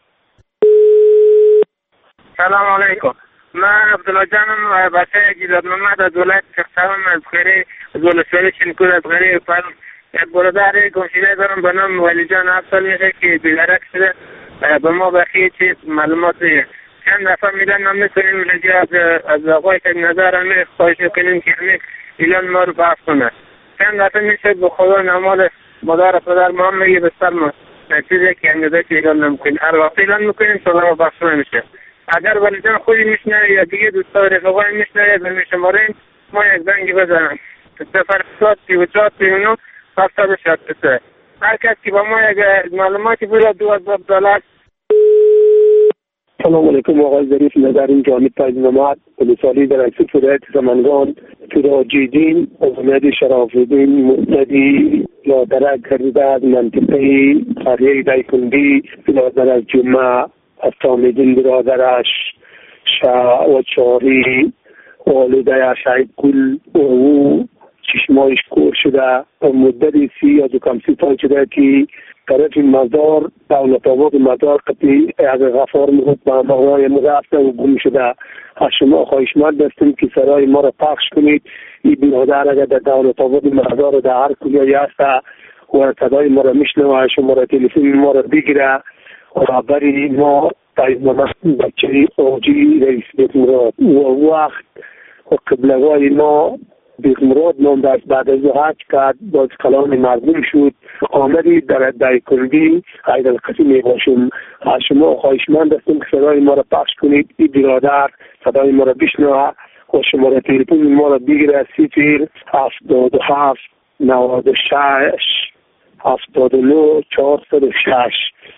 سلام علیکم. من عبدالله جانم بچه گیلاد محمد از ولایت شخصم از خیره از ولسوالی شنکور از خیره فرم. یک برادر گمشده دارم به نام ولی جان هفت سال میشه که بیدرک شده. به ما بخیه چیز معلومات دیگه چند دفعه میدن نام میکنیم رجی از, از آقای که نظر همه خواهش میکنیم که همه ایلان ما رو بحث کنه. چند دفعه میشه به خدا نمال مادر پدر ما هم میگه بستر ما چیزی که انگذه که ایلان نمیکنیم هر وقت ایلان میکنیم صدا ما بحث نمیشه. اگر ولی جان خودی میشنه یا دیگه دوستا رفقای میشنه به میشماریم ما یک زنگی بزنم سفر سات سی و چهار سی و نو هفتاد و شد سه. هر کس که با ما یک معلوماتی بوده دو از باب دولت. سلام علیکم آقای ظریف نظری. جامد پایز نماد ولسوالی در اکسیت ولایت سمنگان تراجیدین محمد شرافالدین محمدی لادرک کرده از منطقه قریه دایکندی لادر از جمعه از تامیدین برادرش شا و چاری والده شاید گل و چشمایش کور شده مدت سی یا دو کم سی سال شده که طرف مزار دولت آباد مزار قطعی از غفار مهد به مغرای مغفته و گم شده. از شما خواهشمند هستیم که صدای ما را پخش کنید. این برادر اگر در دولت آباد مزار در هر کجایی هست و صدای ما را میشنوه شما را تلفن ما را بگیره و بری ما تایید ممثل بچه اوجی رئیس بیت مراد و وقت و قبلگاه ما بیت مراد نام داشت بعد از حج کرد باز کلام مردم شد آمدی در ادعای کردی عید القسی می باشیم. از شما خواهشمند هستیم که صدای ما را پخش کنید. این برادر صدای ما را بشنوه و شما را تلفن ما را بگیره صفر هفتاد و هفت نود و شش هفتاد و نه چهارصد و شش.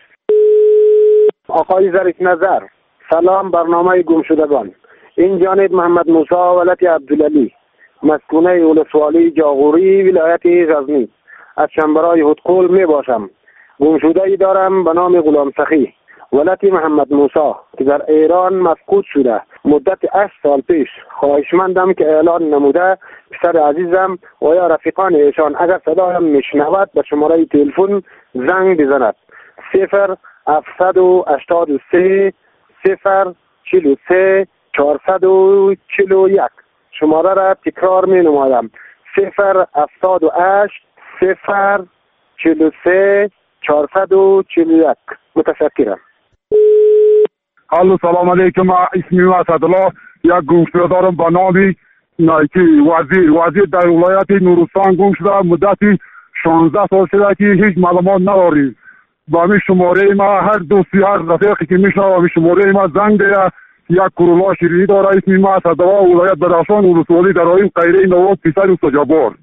آقای ظریف نظر، سلام برنامه گمشدگان. این جانب محمد موسی ولد عبدالعلی، مسکونه ولسوالی جاغوری ولایت غزنی، از شنبرای هدقول می باشم. گمشده ای دارم به نام غلام سخی ولد محمد موسی که در ایران مفقود شده مدت هشت سال پیش. خواهشمندم که اعلان نموده پسر عزیزم و یا رفیقان ایشان اگر صدایم میشنود به شماره تلفن زنگ بزند. صفر هفتصد و هشتاد و سه صفر چهل و سه چهارصد و چهل و یک. شماره را تکرار می نمایم. صفر هفتاد و هشت صفر چهل و سه چهارصد و چهل و یک. متشکرم. الو سلام علیکم. اسمی اسدالله، یک گمشده دارم به نام نایکی وزیر وزیر در ولایت نورستان گم شده مدتی شانزده سال شده که هیچ معلومات نداریم. با می شماره ما هر دوستی هر رفیقی که میشنه با شماره ما زنگ ده. یک کرولا شیرینی داره اسمی ما اسدالله ولایت بدخشان ولسوالی در آیین قیره نواب پسر استجابار.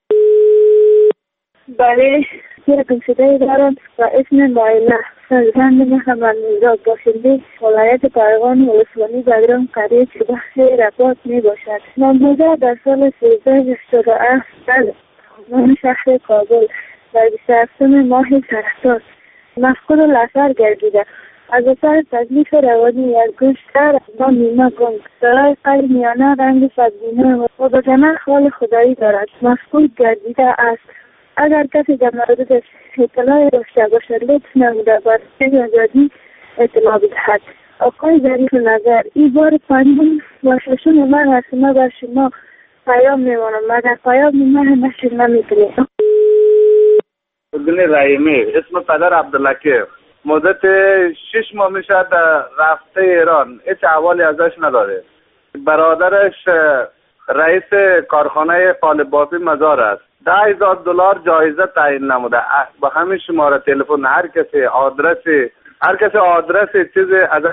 بله یک گمشده دارم و اسم مایله فرزند محمد میرزا باشنده ولایت پروان ولسوالی بدرم قریه چوبه رباط می باشد. ماموزه در سال سیزده هشتاد و هفت بله من شهر کابل در بیست و هفتم ماه سرطان مفقود الاثر گردیده. از اثر تکلیف روانی از گوشتر با نیمه گنگ دارای قلب میانه رنگ فضبینه و بدنه حال خدایی دارد. مفقود گردیده است. اگر کسی در موردش اطلاع داشته باشد لطف نموده بر آزادی اطلاع بدهد. آقای ظریف نظر، این بار پنجم و ششم من هست. ما بر شما پیام میمانم مگر پیام من نشید نمیکنیم. بدون رایمی اسم پدر عبداللکه مدت شش ماه میشه رفته ایران، هیچ احوالی ازش نداره. برادرش رئیس کارخانه فالبافی مزار است. ده هزار دلار جایزه تعیین نموده. با همین شماره تلفن هر کسی آدرس هر کسی آدرس چیز از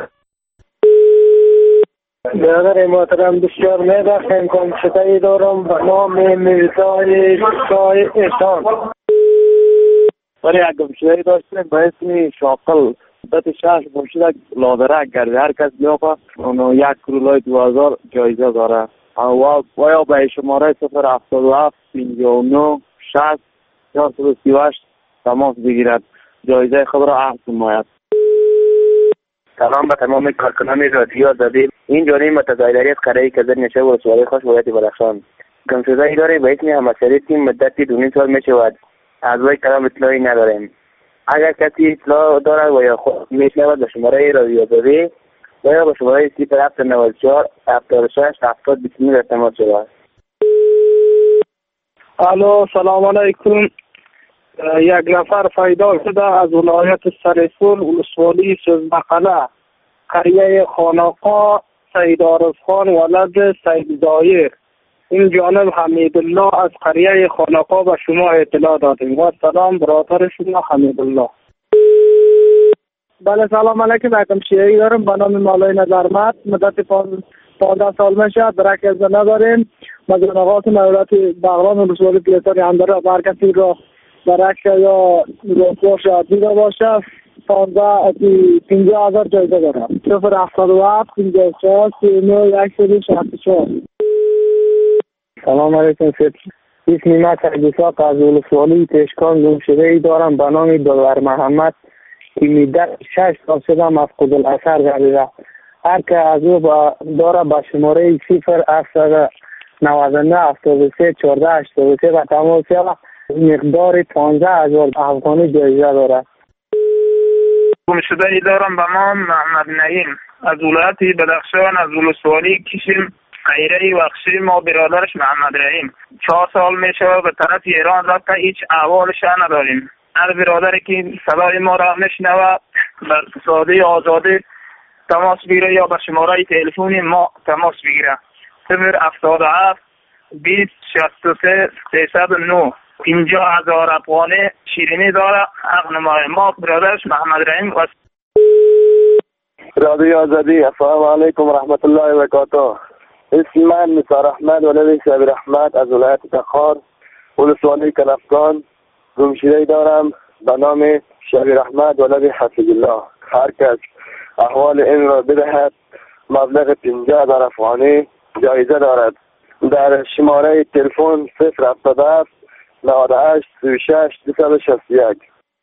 برادر محترم بسیار میبخشم گمشده دارم به نام میرزای شاه احسان. برای یک گمشده داشتیم به اسم شاقل مدت شش گمشده لادرک کرده. هر کس بیافه اونو یک کرولای دو هزار جایزه داره و یا به شماره صفر هفتاد و هفت پنجاه و نه شصت چهارصد و سی و هشت تماس بگیرد. جایزه خود را عهد نماید. سلام به تمام کارکنان رادیو آزادی. این جانب متظاهرات قراره که در نشه ولسوالی خوش ولایت بدخشان گمشده ای داره به اسم احمد شریف مدتی دو نیم سال میشود. از وی کلام اطلاعی نداریم. اگر کسی اطلاع دارد و یا خود میشنود به شماره رادیو آزادی و یا به شماره صفر هفت نود و چهار هفتاد و شش هفتاد بیست و نه تماس شود. الو سلام علیکم. یک نفر پیدا شده از ولایت سرپور ولسوالی سوزبقله قریه خانقا سید عارف خان ولد سید دایر. این جانب حمیدالله از قریه خانقا به شما اطلاع دادیم. و سلام برادر شما حمیدالله. بله سلام علیکم. یکم شیعی دارم به نام مولای نظرمت مدت پانزده سال میشه درک از نداریم. مدرنقات مولات بغلان ولسوالی پلیساری اندره بر کسی را درک یا روش دیده باشه پانزده پینزه هزار جایزه دارم. صفر هفتاد و هفت پینزه و چهار سی نه یک سری شهست چهار. سلام علیکم. اسمی من تحبیساق از ولسوالی تشکان گمشده ای دارم به نام دلور محمد که مدت شش سال شده مفقود الاثر گردیده. هر که از او داره به شماره صفر هفتصد نود و نه هفتاد و سه چهارده هشتاد و سه و تماس مقدار پانزده هزار افغانی جایزه دارد. گمشده‌ای دارم به نام محمد نعیم از ولایت بدخشان از ولسوالی کشیم خیره بخشی. ما برادرش محمد رحیم چهار سال میشه به طرف ایران رفته، هیچ احوالش نداریم. هر برادری که صدای ما را میشنوه بر ساده آزاده تماس بگیره یا به شماره تلفنی ما تماس بگیره صفر هفتاد و هفت بیست شصت و سه سیصد و نه. اینجا هزار افغانی شیرینی داره. حق نمای ما برادرش محمد رحیم و رادیو آزادی. السلام علیکم و رحمت الله و برکاته. اسم من نثار احمد ولد شبیر احمد از ولایت تخار ولسوالی کلفگان. گمشده‌ای دارم به نام شبیر احمد ولد حفیظ الله. هر کس احوال این را بدهد مبلغ پنجاه هزار افغانی جایزه دارد. در شماره تلفن صفر هفتاد و هفت نود و هشت سی و شش دویست و شصت و یک.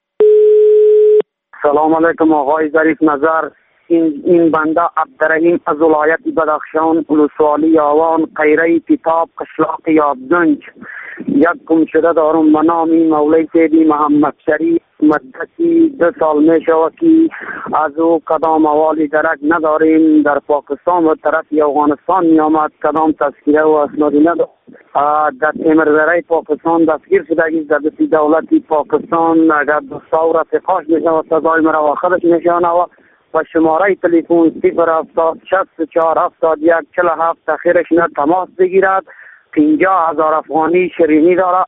سلام علیکم آقای ظریف نظر. این این بنده عبدالرحیم از ولایت بدخشان ولسوالی آوان قیره کتاب قشلاق یابگنج. یک گمشده دارم به نام مولوی سیدی محمد شریف. مدتی دو سال می شود که از او کدام حوالی درک نداریم. در پاکستان و طرف افغانستان می آمد، کدام تذکیره و اسنادی ندارد. در امربرای پاکستان دستگیر شده در دستی دولتی پاکستان. اگر دوستا و رفقاش می شود سزای مرا و خودش می شود و شماره تلفن صفر هفتاد شصت و چهار هفتاد یک چهل و هفت تخیرش نه تماس بگیرد. پنجاه هزار افغانی شیرینی دارد.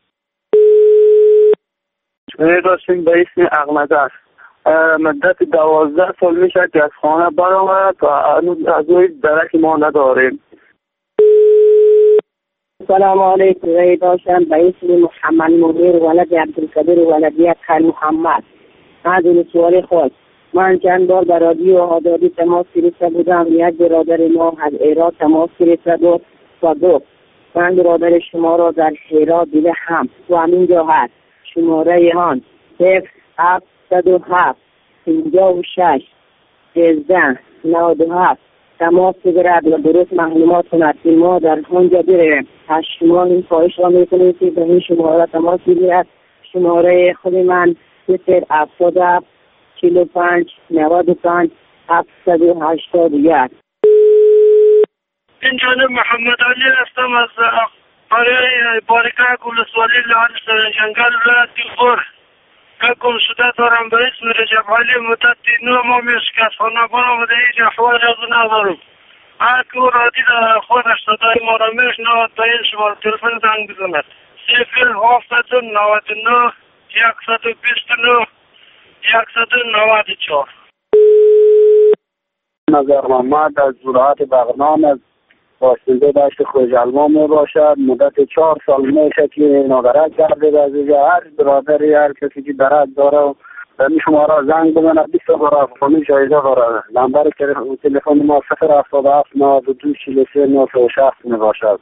می داشتیم به اسم اغنظر. مدت دوازده سال میشه که از خانه برآمد و از اوی درک ما نداریم. سلام علیکم. می داشتم به اسم محمد منیر ولد عبدالکبیر ولدیت خیل محمد از ولسوالی خود. من چند بار به رادیو آزادی تماس گرفته بودم. یک برادر ما از ایران تماس گرفته بود و گفت من برادر شما را در هرات دیده هم و همینجا هست. شماره آن صفر هفتصد و هفت پنجاه و شش سیزده نود و هفت تماس بگیرد و درست معلومات کند که ما در آنجا بریم. از شما این خواهش را میکنیم که به این شماره تماس بگیرد. شماره خود من صفر هفتاد و هفت چهل و پنج نود و پنج هفتصد و هشتاد و یک. این جانب محمد علی هستم از قریه بارکه ولسوالی لحاظ سرجنگل ولایت خور. یک گمشده دارم به اسم رجب علی. مدت نه ماه میشه که از خانه برآمده، هیچ احوال از ندارم. هر که رادی در خودش صدای ما را میشنود به این شماره تلفن زنگ بزند صفر هفتصد و نود و نه صد و بیست و نه صد و نود و چهار. نظر محمد از ولایت بغلان از باشنده داشت خوجلما می باشد. مدت چهار سال میشه که ناگرد کرده. از اینجا هر برادری هر کسی که درد داره به شماره زنگ بزنه بیست هزار افغانی جایزه داره. نمبر تلفن ما صفر هفتاد و هفت نود و دو چهل و سه نود و شصت می باشد.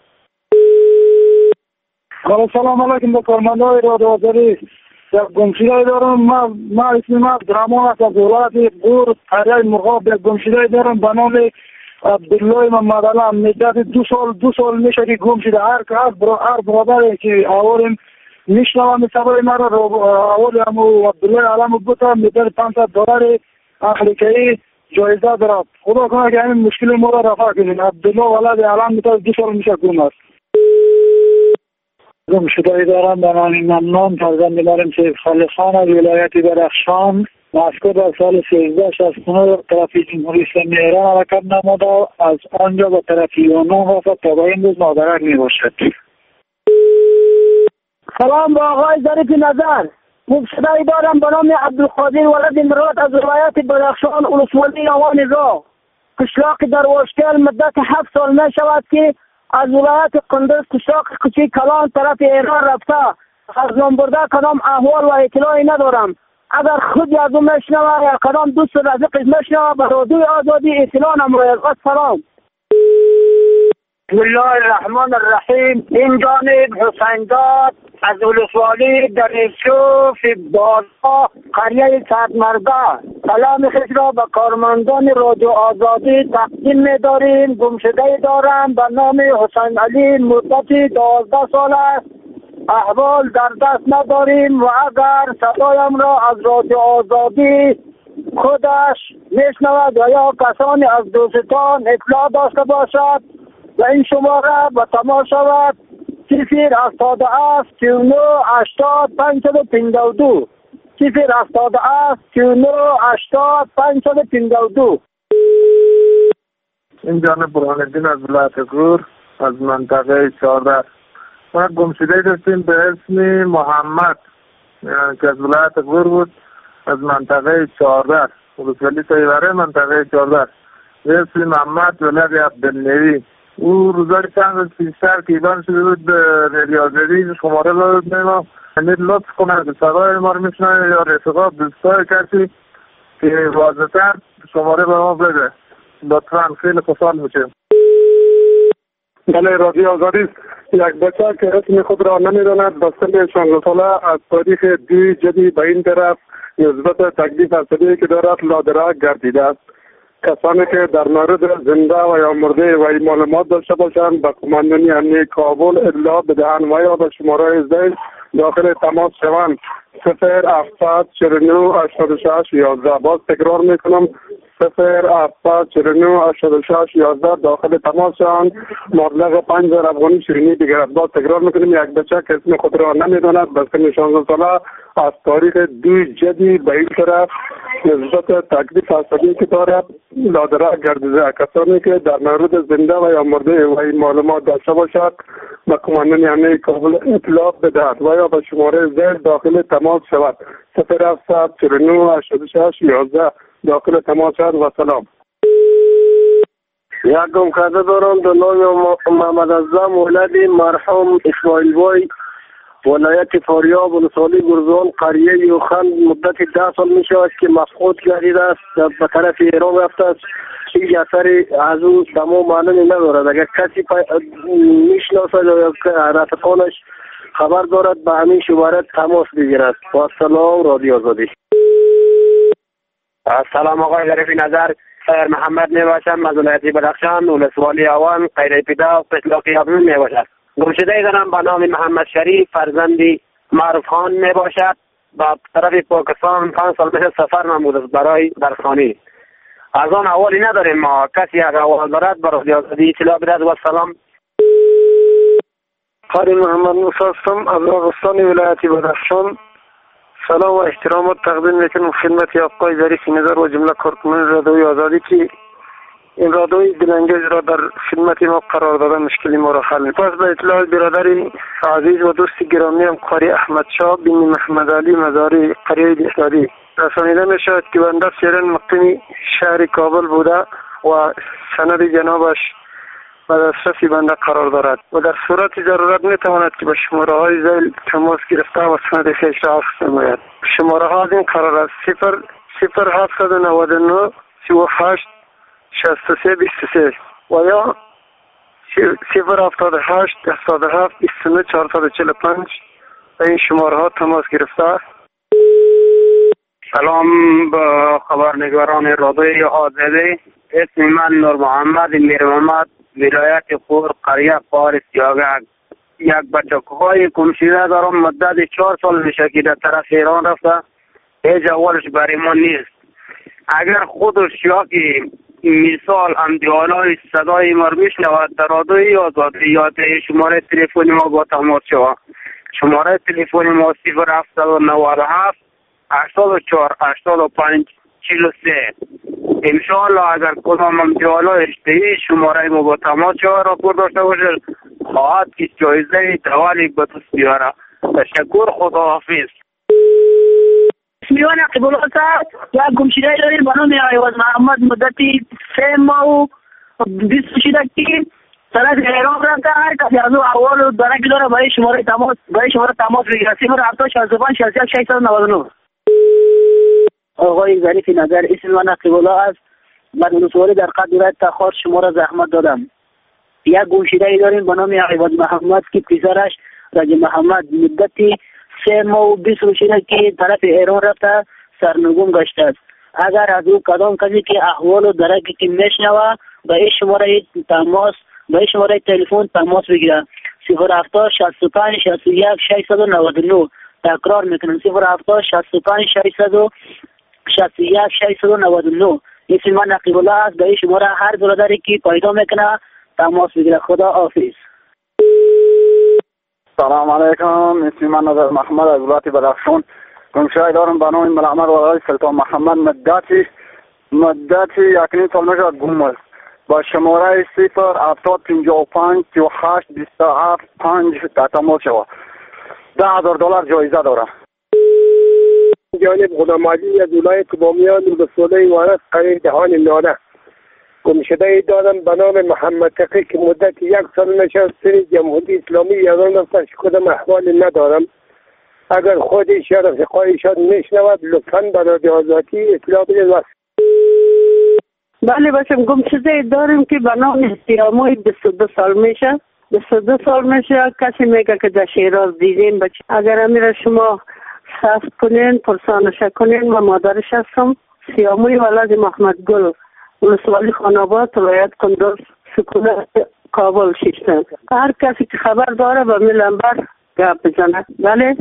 سلام علیکم به کارمندای رادیو آزادی. یک گمشده‌ای دارم. ما ما اسم ما عبدالرحمن است از ولایت غور قریه مرغاب. یک گمشده‌ای دارم به نام عبدالله محمد علم. مدت دو سال دو سال میشه که گم شده. هر که هست هر برادری که اولیم میشنوم صبر مرا اول همو عبدالله علم بوده. مدت پانصد دلار امریکایی جایزه دارد. خدا کنه که این مشکل ما را رفع کنین. عبدالله ولد علم مدت دو سال میشه گم است. گمشده‌ای دارم به نام ممنون فرزند مارم سید خالق خان از ولایت بدخشان. مسکو در سال سیزده شصت و نه طرف جمهوری اسلامی ایران حرکت نموده. از آنجا به طرف یونان رفت تا به این روز نادرک می باشد. سلام با آقای ظریف نظر. گمشده‌ای دارم به نام عبدالقادر ولد مراد از ولایت بدخشان ولسوالی آوان را. قشلاق در واشکل. مدت هفت سال می شود که از ولایت قندوز قشلاق کچی کلان طرف ایران رفته. از نامبرده کدام احوال و اطلاعی ندارم. اگر خود از اون مشنوه یا کدام دوست رازقش مشنوه به رادیو آزادی اطلاع نماید. السلام. بسم الله الرحمن الرحیم. این جانب حسین داد از ولسوالی در شوف بالا قریه صدمرده. سلام خیش را به کارمندان رادیو آزادی تقدیم می داریم. گمشده دارم به نام حسین علی، مدت دوازده سال است. احوال در دست نداریم و اگر صدایم را از رادیو آزادی خودش میشنود و یا کسانی از دوستان اطلاع داشته باشد و این شماره به تماس شود صفر هفتاد و هفت سی و نه هشتاد پنجصد و پنجاه و دو صفر هفتاد و هفت سی و نه هشتاد پنجصد و پنجاه و دو. این جانب برهان الدین از ولایت غور از منطقه چهارده. ما گمشده داشتیم به اسم محمد که از ولایت غور بود، از منطقه چهارده ولسوالی تایوره منطقه چهارده. به اسم محمد ولد عبدالنوی. او روزای چند روز پیشتر کیبان شده بود به رادیو آزادی شماره داد نیما امید لطف کنه به صدای ما رو میشنه یا رفقا دوستای کسی که واضح‌تر شماره به ما بده لطفا، خیلی خوشحال میشیم. بله، رادیو آزادی یک بچه که اسم خود را نمیداند به سن شانزده ساله از تاریخ دوی جدی به این طرف نسبت تکلیف اصلی که دارد لادرک گردیده است. کسانی که در مورد زنده و یا مرده و معلومات داشته باشند به قماندانی امنیه کابل اطلاع بدهند و یا به شماره زیر داخل تماس شوند. صفر هفتصد چهل و نه هشتاد و شش یازده. باز تکرار میکنم صفر هفتصد چهل و نه هشتاد و شش یازده داخل تماس شوند. مبلغ پنج هزار افغانی شیرینی بگیرد. باز تکرار میکنیم یک بچه که اسم خود را نمیداند به سن شانزده ساله از تاریخ دوی جدی به این طرف نسبت تکلیف اصلی که دارد لادرک گردیده. کسانی که در مورد زنده و یا مرده و این معلومات داشته باشد به قماندانی امنیه کابل اطلاع بدهد و یا به شماره زیر داخل تماس شود. صفر هفتصد چهل و نه هشتاد و شش یازده داخل تماس شود. و سلام. یک گمکده دارم به نام محمد اعظم ولد مرحوم اسماعیل بای، ولایت فاریاب ولسوالی گرزوان قریه یوخند. مدت ده سال می شود که مفقود گردیده است، به طرف ایران رفته است. هیچ اثری از او تمام معلومی ندارد. اگر کسی میشناسد یا رفقانش خبر دارد به همین شماره تماس بگیرد. با سلام، رادیو آزادی. سلام آقای ظریف نظر، سر محمد می باشم از ولایت بدخشان ولسوالی آوان قیره پیدا و قشلاقی آبنون می باشد. گمشده دارم به نام محمد شریف فرزندی معروف خان می باشد. با طرف پاکستان پنج سال پیش سفر نمود برای درخانی. از آن احوالی نداریم. ما کسی اگر احوال دارد به رادیو آزادی اطلاع بدهد. و سلام. قاری محمد موسی هستم از راغستان ولایت بدخشان. سلام و احترامات تقدیم میکنم خدمت آقای ظریف نظر و جمله کارکنان رادیوی آزادی که این رادیوی دلانگیز را در خدمت ما قرار دادن مشکلی ما را حل می. پس به اطلاع برادر عزیز و دوست گرامی هم قاری احمد شاه بن محمد علی مزاری قریه دهداری رسانیده می شود که بنده فعلا مقیم شهر کابل بوده و سند جنابش و دسترس بنده قرار دارد و در صورت ضرورت می تواند که به شماره های زیل تماس گرفته و سند خویش را حفظ نماید. شماره ها از این قرار است: صفر صفر هفتصد و نود و نه سی و هشت شصت و سه بیست و سه و یا صفر هفتاد و هشت هفتاد و هفت بیست و نه چهارصد و چهل و پنج و این شماره ها تماس گرفته است. سلام به خبرنگاران رادیوی آزادی. اسم من نور محمد میر محمد، ولایت غور قریه پارس یاگک. یک بچه های گمشده دارم. مدت چهار سال میشه که در طرف ایران رفته. هیچ اولش برای ما نیست. اگر خودش یا که مثال امدیانای صدای ما میشنود در رادیوی آزادی یا شماره تلفنی ما با تماس شود. شماره تلفنی ما صفر هفتصد و نود و هفت هشتاد و چهار هشتاد و پنج چهل و سه. انشاءالله اگر کدام امتحالا اشتهی شماره ما با تماس شود را پر داشته باشه خواهد که جایزه توالی به دست بیاره. تشکر، خداحافظ. میوان قبولات یک گمشده داریم به نام عوض محمد مدتی سه ماه و بیست و شش دقیقه طرف ایران رفته. هر کسی از او احوال درکی داره برای شماره تماس برای شماره تماس بگیره. صفر هفتاد شصت و پنج شصت و یک ششصد و نود و نه. آقای ظریف نظر، اسم من قبولا است. من ولسوالی در قدرت تخار شما را زحمت دادم. یک گمشده ای داریم به نام عوض محمد که پسرش راج محمد مدتی سه ماه و بیست روز شده که طرف ایران رفته سرنگون گشته است. اگر از او کدام کسی که احوال و درکی که میشنوه به این شماره تماس به این شماره تلفن تماس بگیره. صفر هفتاد شصت و پنج شصت و یک ششصد و نود و نه. تکرار میکنم صفر هفتاد شصت و پنج ششصد و شصت و یک ششصد و نود و نه. اسم من نقیب الله است. به این شماره هر برادری که پیدا میکنه تماس بگیره. خدا حافظ. سلام علیکم. اسم من نظر محمد از ولایت بدخشان. گمشده دارم به نام ملعمر ولایت سلطان محمد مدتی مدتی یکنین سال میشه گم است. با شماره صفر هفتاد پنجاه و پنج سی و هشت بیست و هفت پنج تماس شود. ده هزار دلار جایزه داره. جانب غلام علی از ولایت بامیان ولسوالی وارث قریه دهان نانه. گمشده دارم به نام محمد تقی که مدت یک سال میشه سری جمهوری اسلامی ایران رفتن کدام احوال ندارم. اگر خودش یا رفقایشان میشنود لطفاً برای آزادی اطلاع بدید. بله باشم. گمشده داریم که به نام سیاموی بیست و دو سال میشه بیست و دو سال میشه. کسی میگه که در شیراز دیدیم. بچه اگر امیر شما ثبت کنین پرسانش کنین و مادرش هستم. سیاموی ولد محمد گل ولسوالی خاناباد ولایت کندوز سکونت کابل شیشتن. هر کسی که خبر داره به می لنبر گپ بزنه. بله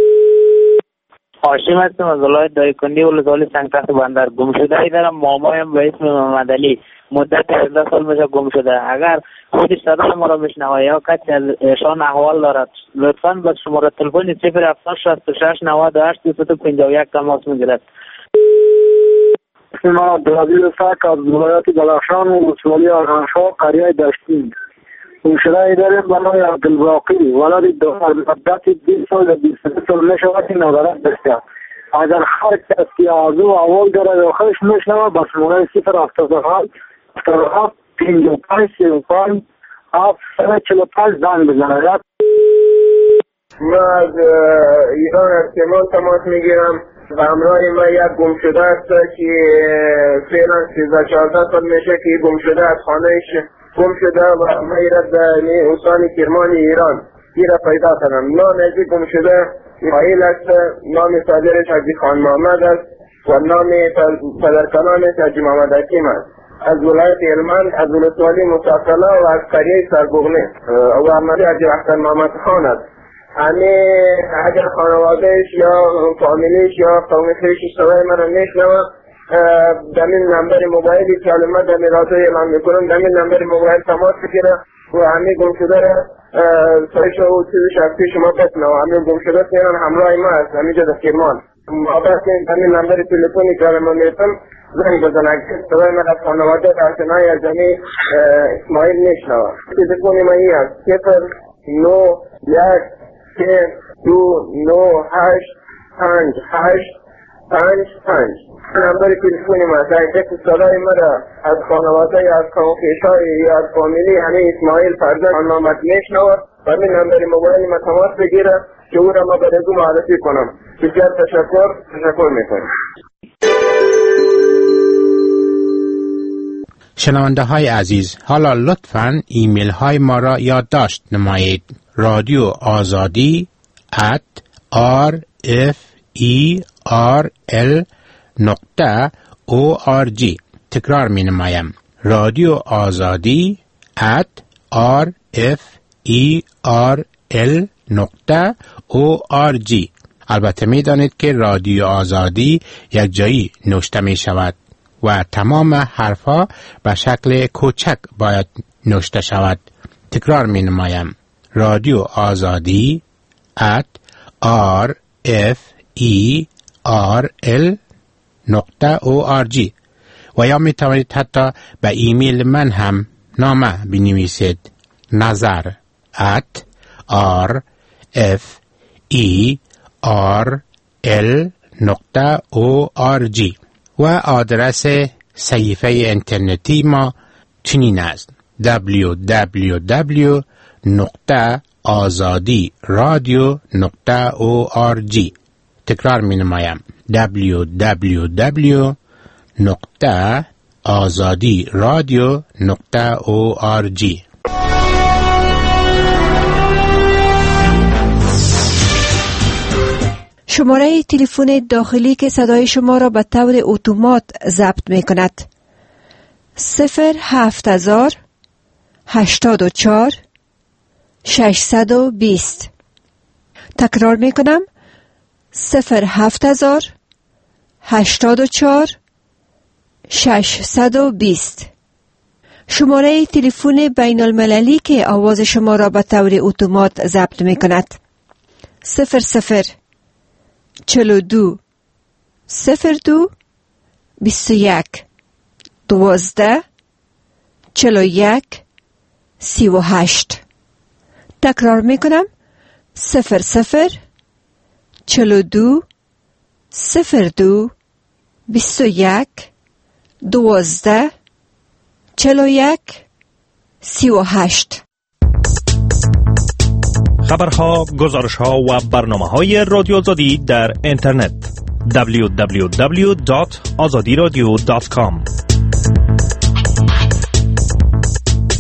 هاشم هستم از ولایت دایکنی ولسوالی سنگتخت بندر. گم شده ای دارم. مامایم به اسم محمد علی مدت هجده سال میشه گم شده. اگر خودش صدای ما را میشنوه یا کسی از ایشان احوال دارد لطفاً به شماره تلفن صفر هفتاد شصت و شش نود و هشت دویست و پنجاه و یک تماس میگیرد. اسم من عبدالعزیز سک از ولایت بدخشان ولسوالی آرغنشا قریه دشتی. گمشده ای داریم به نام عبدالباقی ولد دو مدت بیست سال و بیست و سه سال میشود که ندارد بسیار. اگر هر کسی از او اول داره یا خودش میشنوه به شماره صفر هفتاد و هفت هفتاد و هفت پنجاه و پنج سی و پنج هفتصد و چهل و پنج زنگ بزنه. من از ایران از تهران تماس میگیرم و همراه من یک گم شده است که فعلا سیزده چهارده سال میشه که گم شده از خانهش گم شده و من ایرد به استان کرمان ایران ایرد پیدا کنم. نام ازی گم شده اسماعیل است. نام صادرش حاجی خان محمد است و نام پدرکنانش حاجی محمد حکیم است. از ولایت هلمند از ولسوالی مسافله و از قریه سربغنه و احمدی حاجی احسن محمد خان است. همه اگر خانوادهش یا فامیلیش یا قوم خیش صدای من را میشنوه در این نمبر موبایلی که علمت در رادیو اعلام میکنم در این نمبر موبایل تماس بگیره و همه گم شده را سایش و چیزش از شما بسنه و همه گم شده سیران همراه ما است همینجا در کرمان. محبت کنید در این نمبر تلفنی که علمت میتم زنگ بزنه. صدای من از خانواده در سنای از جمعی اسماعیل میشنوه. تلفنی من این است صفر نو یک سه دو نو هشت پنج هشت پنج پنج. نمبر تلفنی ما در یک صدای ما را از خانواده یا از کانفیشای یا از فامیلی همه اسماعیل فرزند آن محمد میشنوه و همین نمبر موبایل ما تماس بگیره که او را ما به رزو معرفی کنم. بسیار تشکر تشکر میکنم. شنونده های عزیز، حالا لطفاً ایمیل های ما را یادداشت نمایید. رادیو آزادی ات آر اف ای آر ال نقطه او آر جی. تکرار می نمایم. رادیو آزادی ات آر اف ای آر ال نقطه او آر جی. البته می دانید که رادیو آزادی یک جایی نوشته می شود و تمام حرفها به شکل کوچک باید نوشته شود. تکرار می نمایم. رادیو آزادی ات آر اف ای آر ال نقطه او آر جی. و یا می توانید حتی به ایمیل من هم نامه بنویسید. نظر ات آر اف ای آر ال نقطه او آر جی. و آدرس صحیفه اینترنتی ما چنین است: دبلیو دبلیو دبلیو نقطه آزادی رادیو نقطه او آر جی. تکرار می نمایم. دبلیو دبلیو دبلیو نقطه آزادی رادیو نقطه او آر جی. شماره تلفن داخلی که صدای شما را به طور اتومات ضبط می کند. صفر هفت هزار هشتاد و چهار ششصد و بیست. تکرار می کنم. صفر هفت هزار هشتاد و چهار ششصد و بیست. شماره تلفن بین المللی که آواز شما را به طور اتومات ضبط می کند. صفر صفر چل و دو صفر دو بیست و یک دوازده چل و یک سی و هشت. تکرار می کنم. صفر صفر چل و دو صفر دو بیست و یک دوازده چل و یک سی و هشت. خبرها، گزارشها و برنامه‌های رادیو آزادی در اینترنت دبلیو دبلیو دبلیو دات آزادی رادیو دات کام.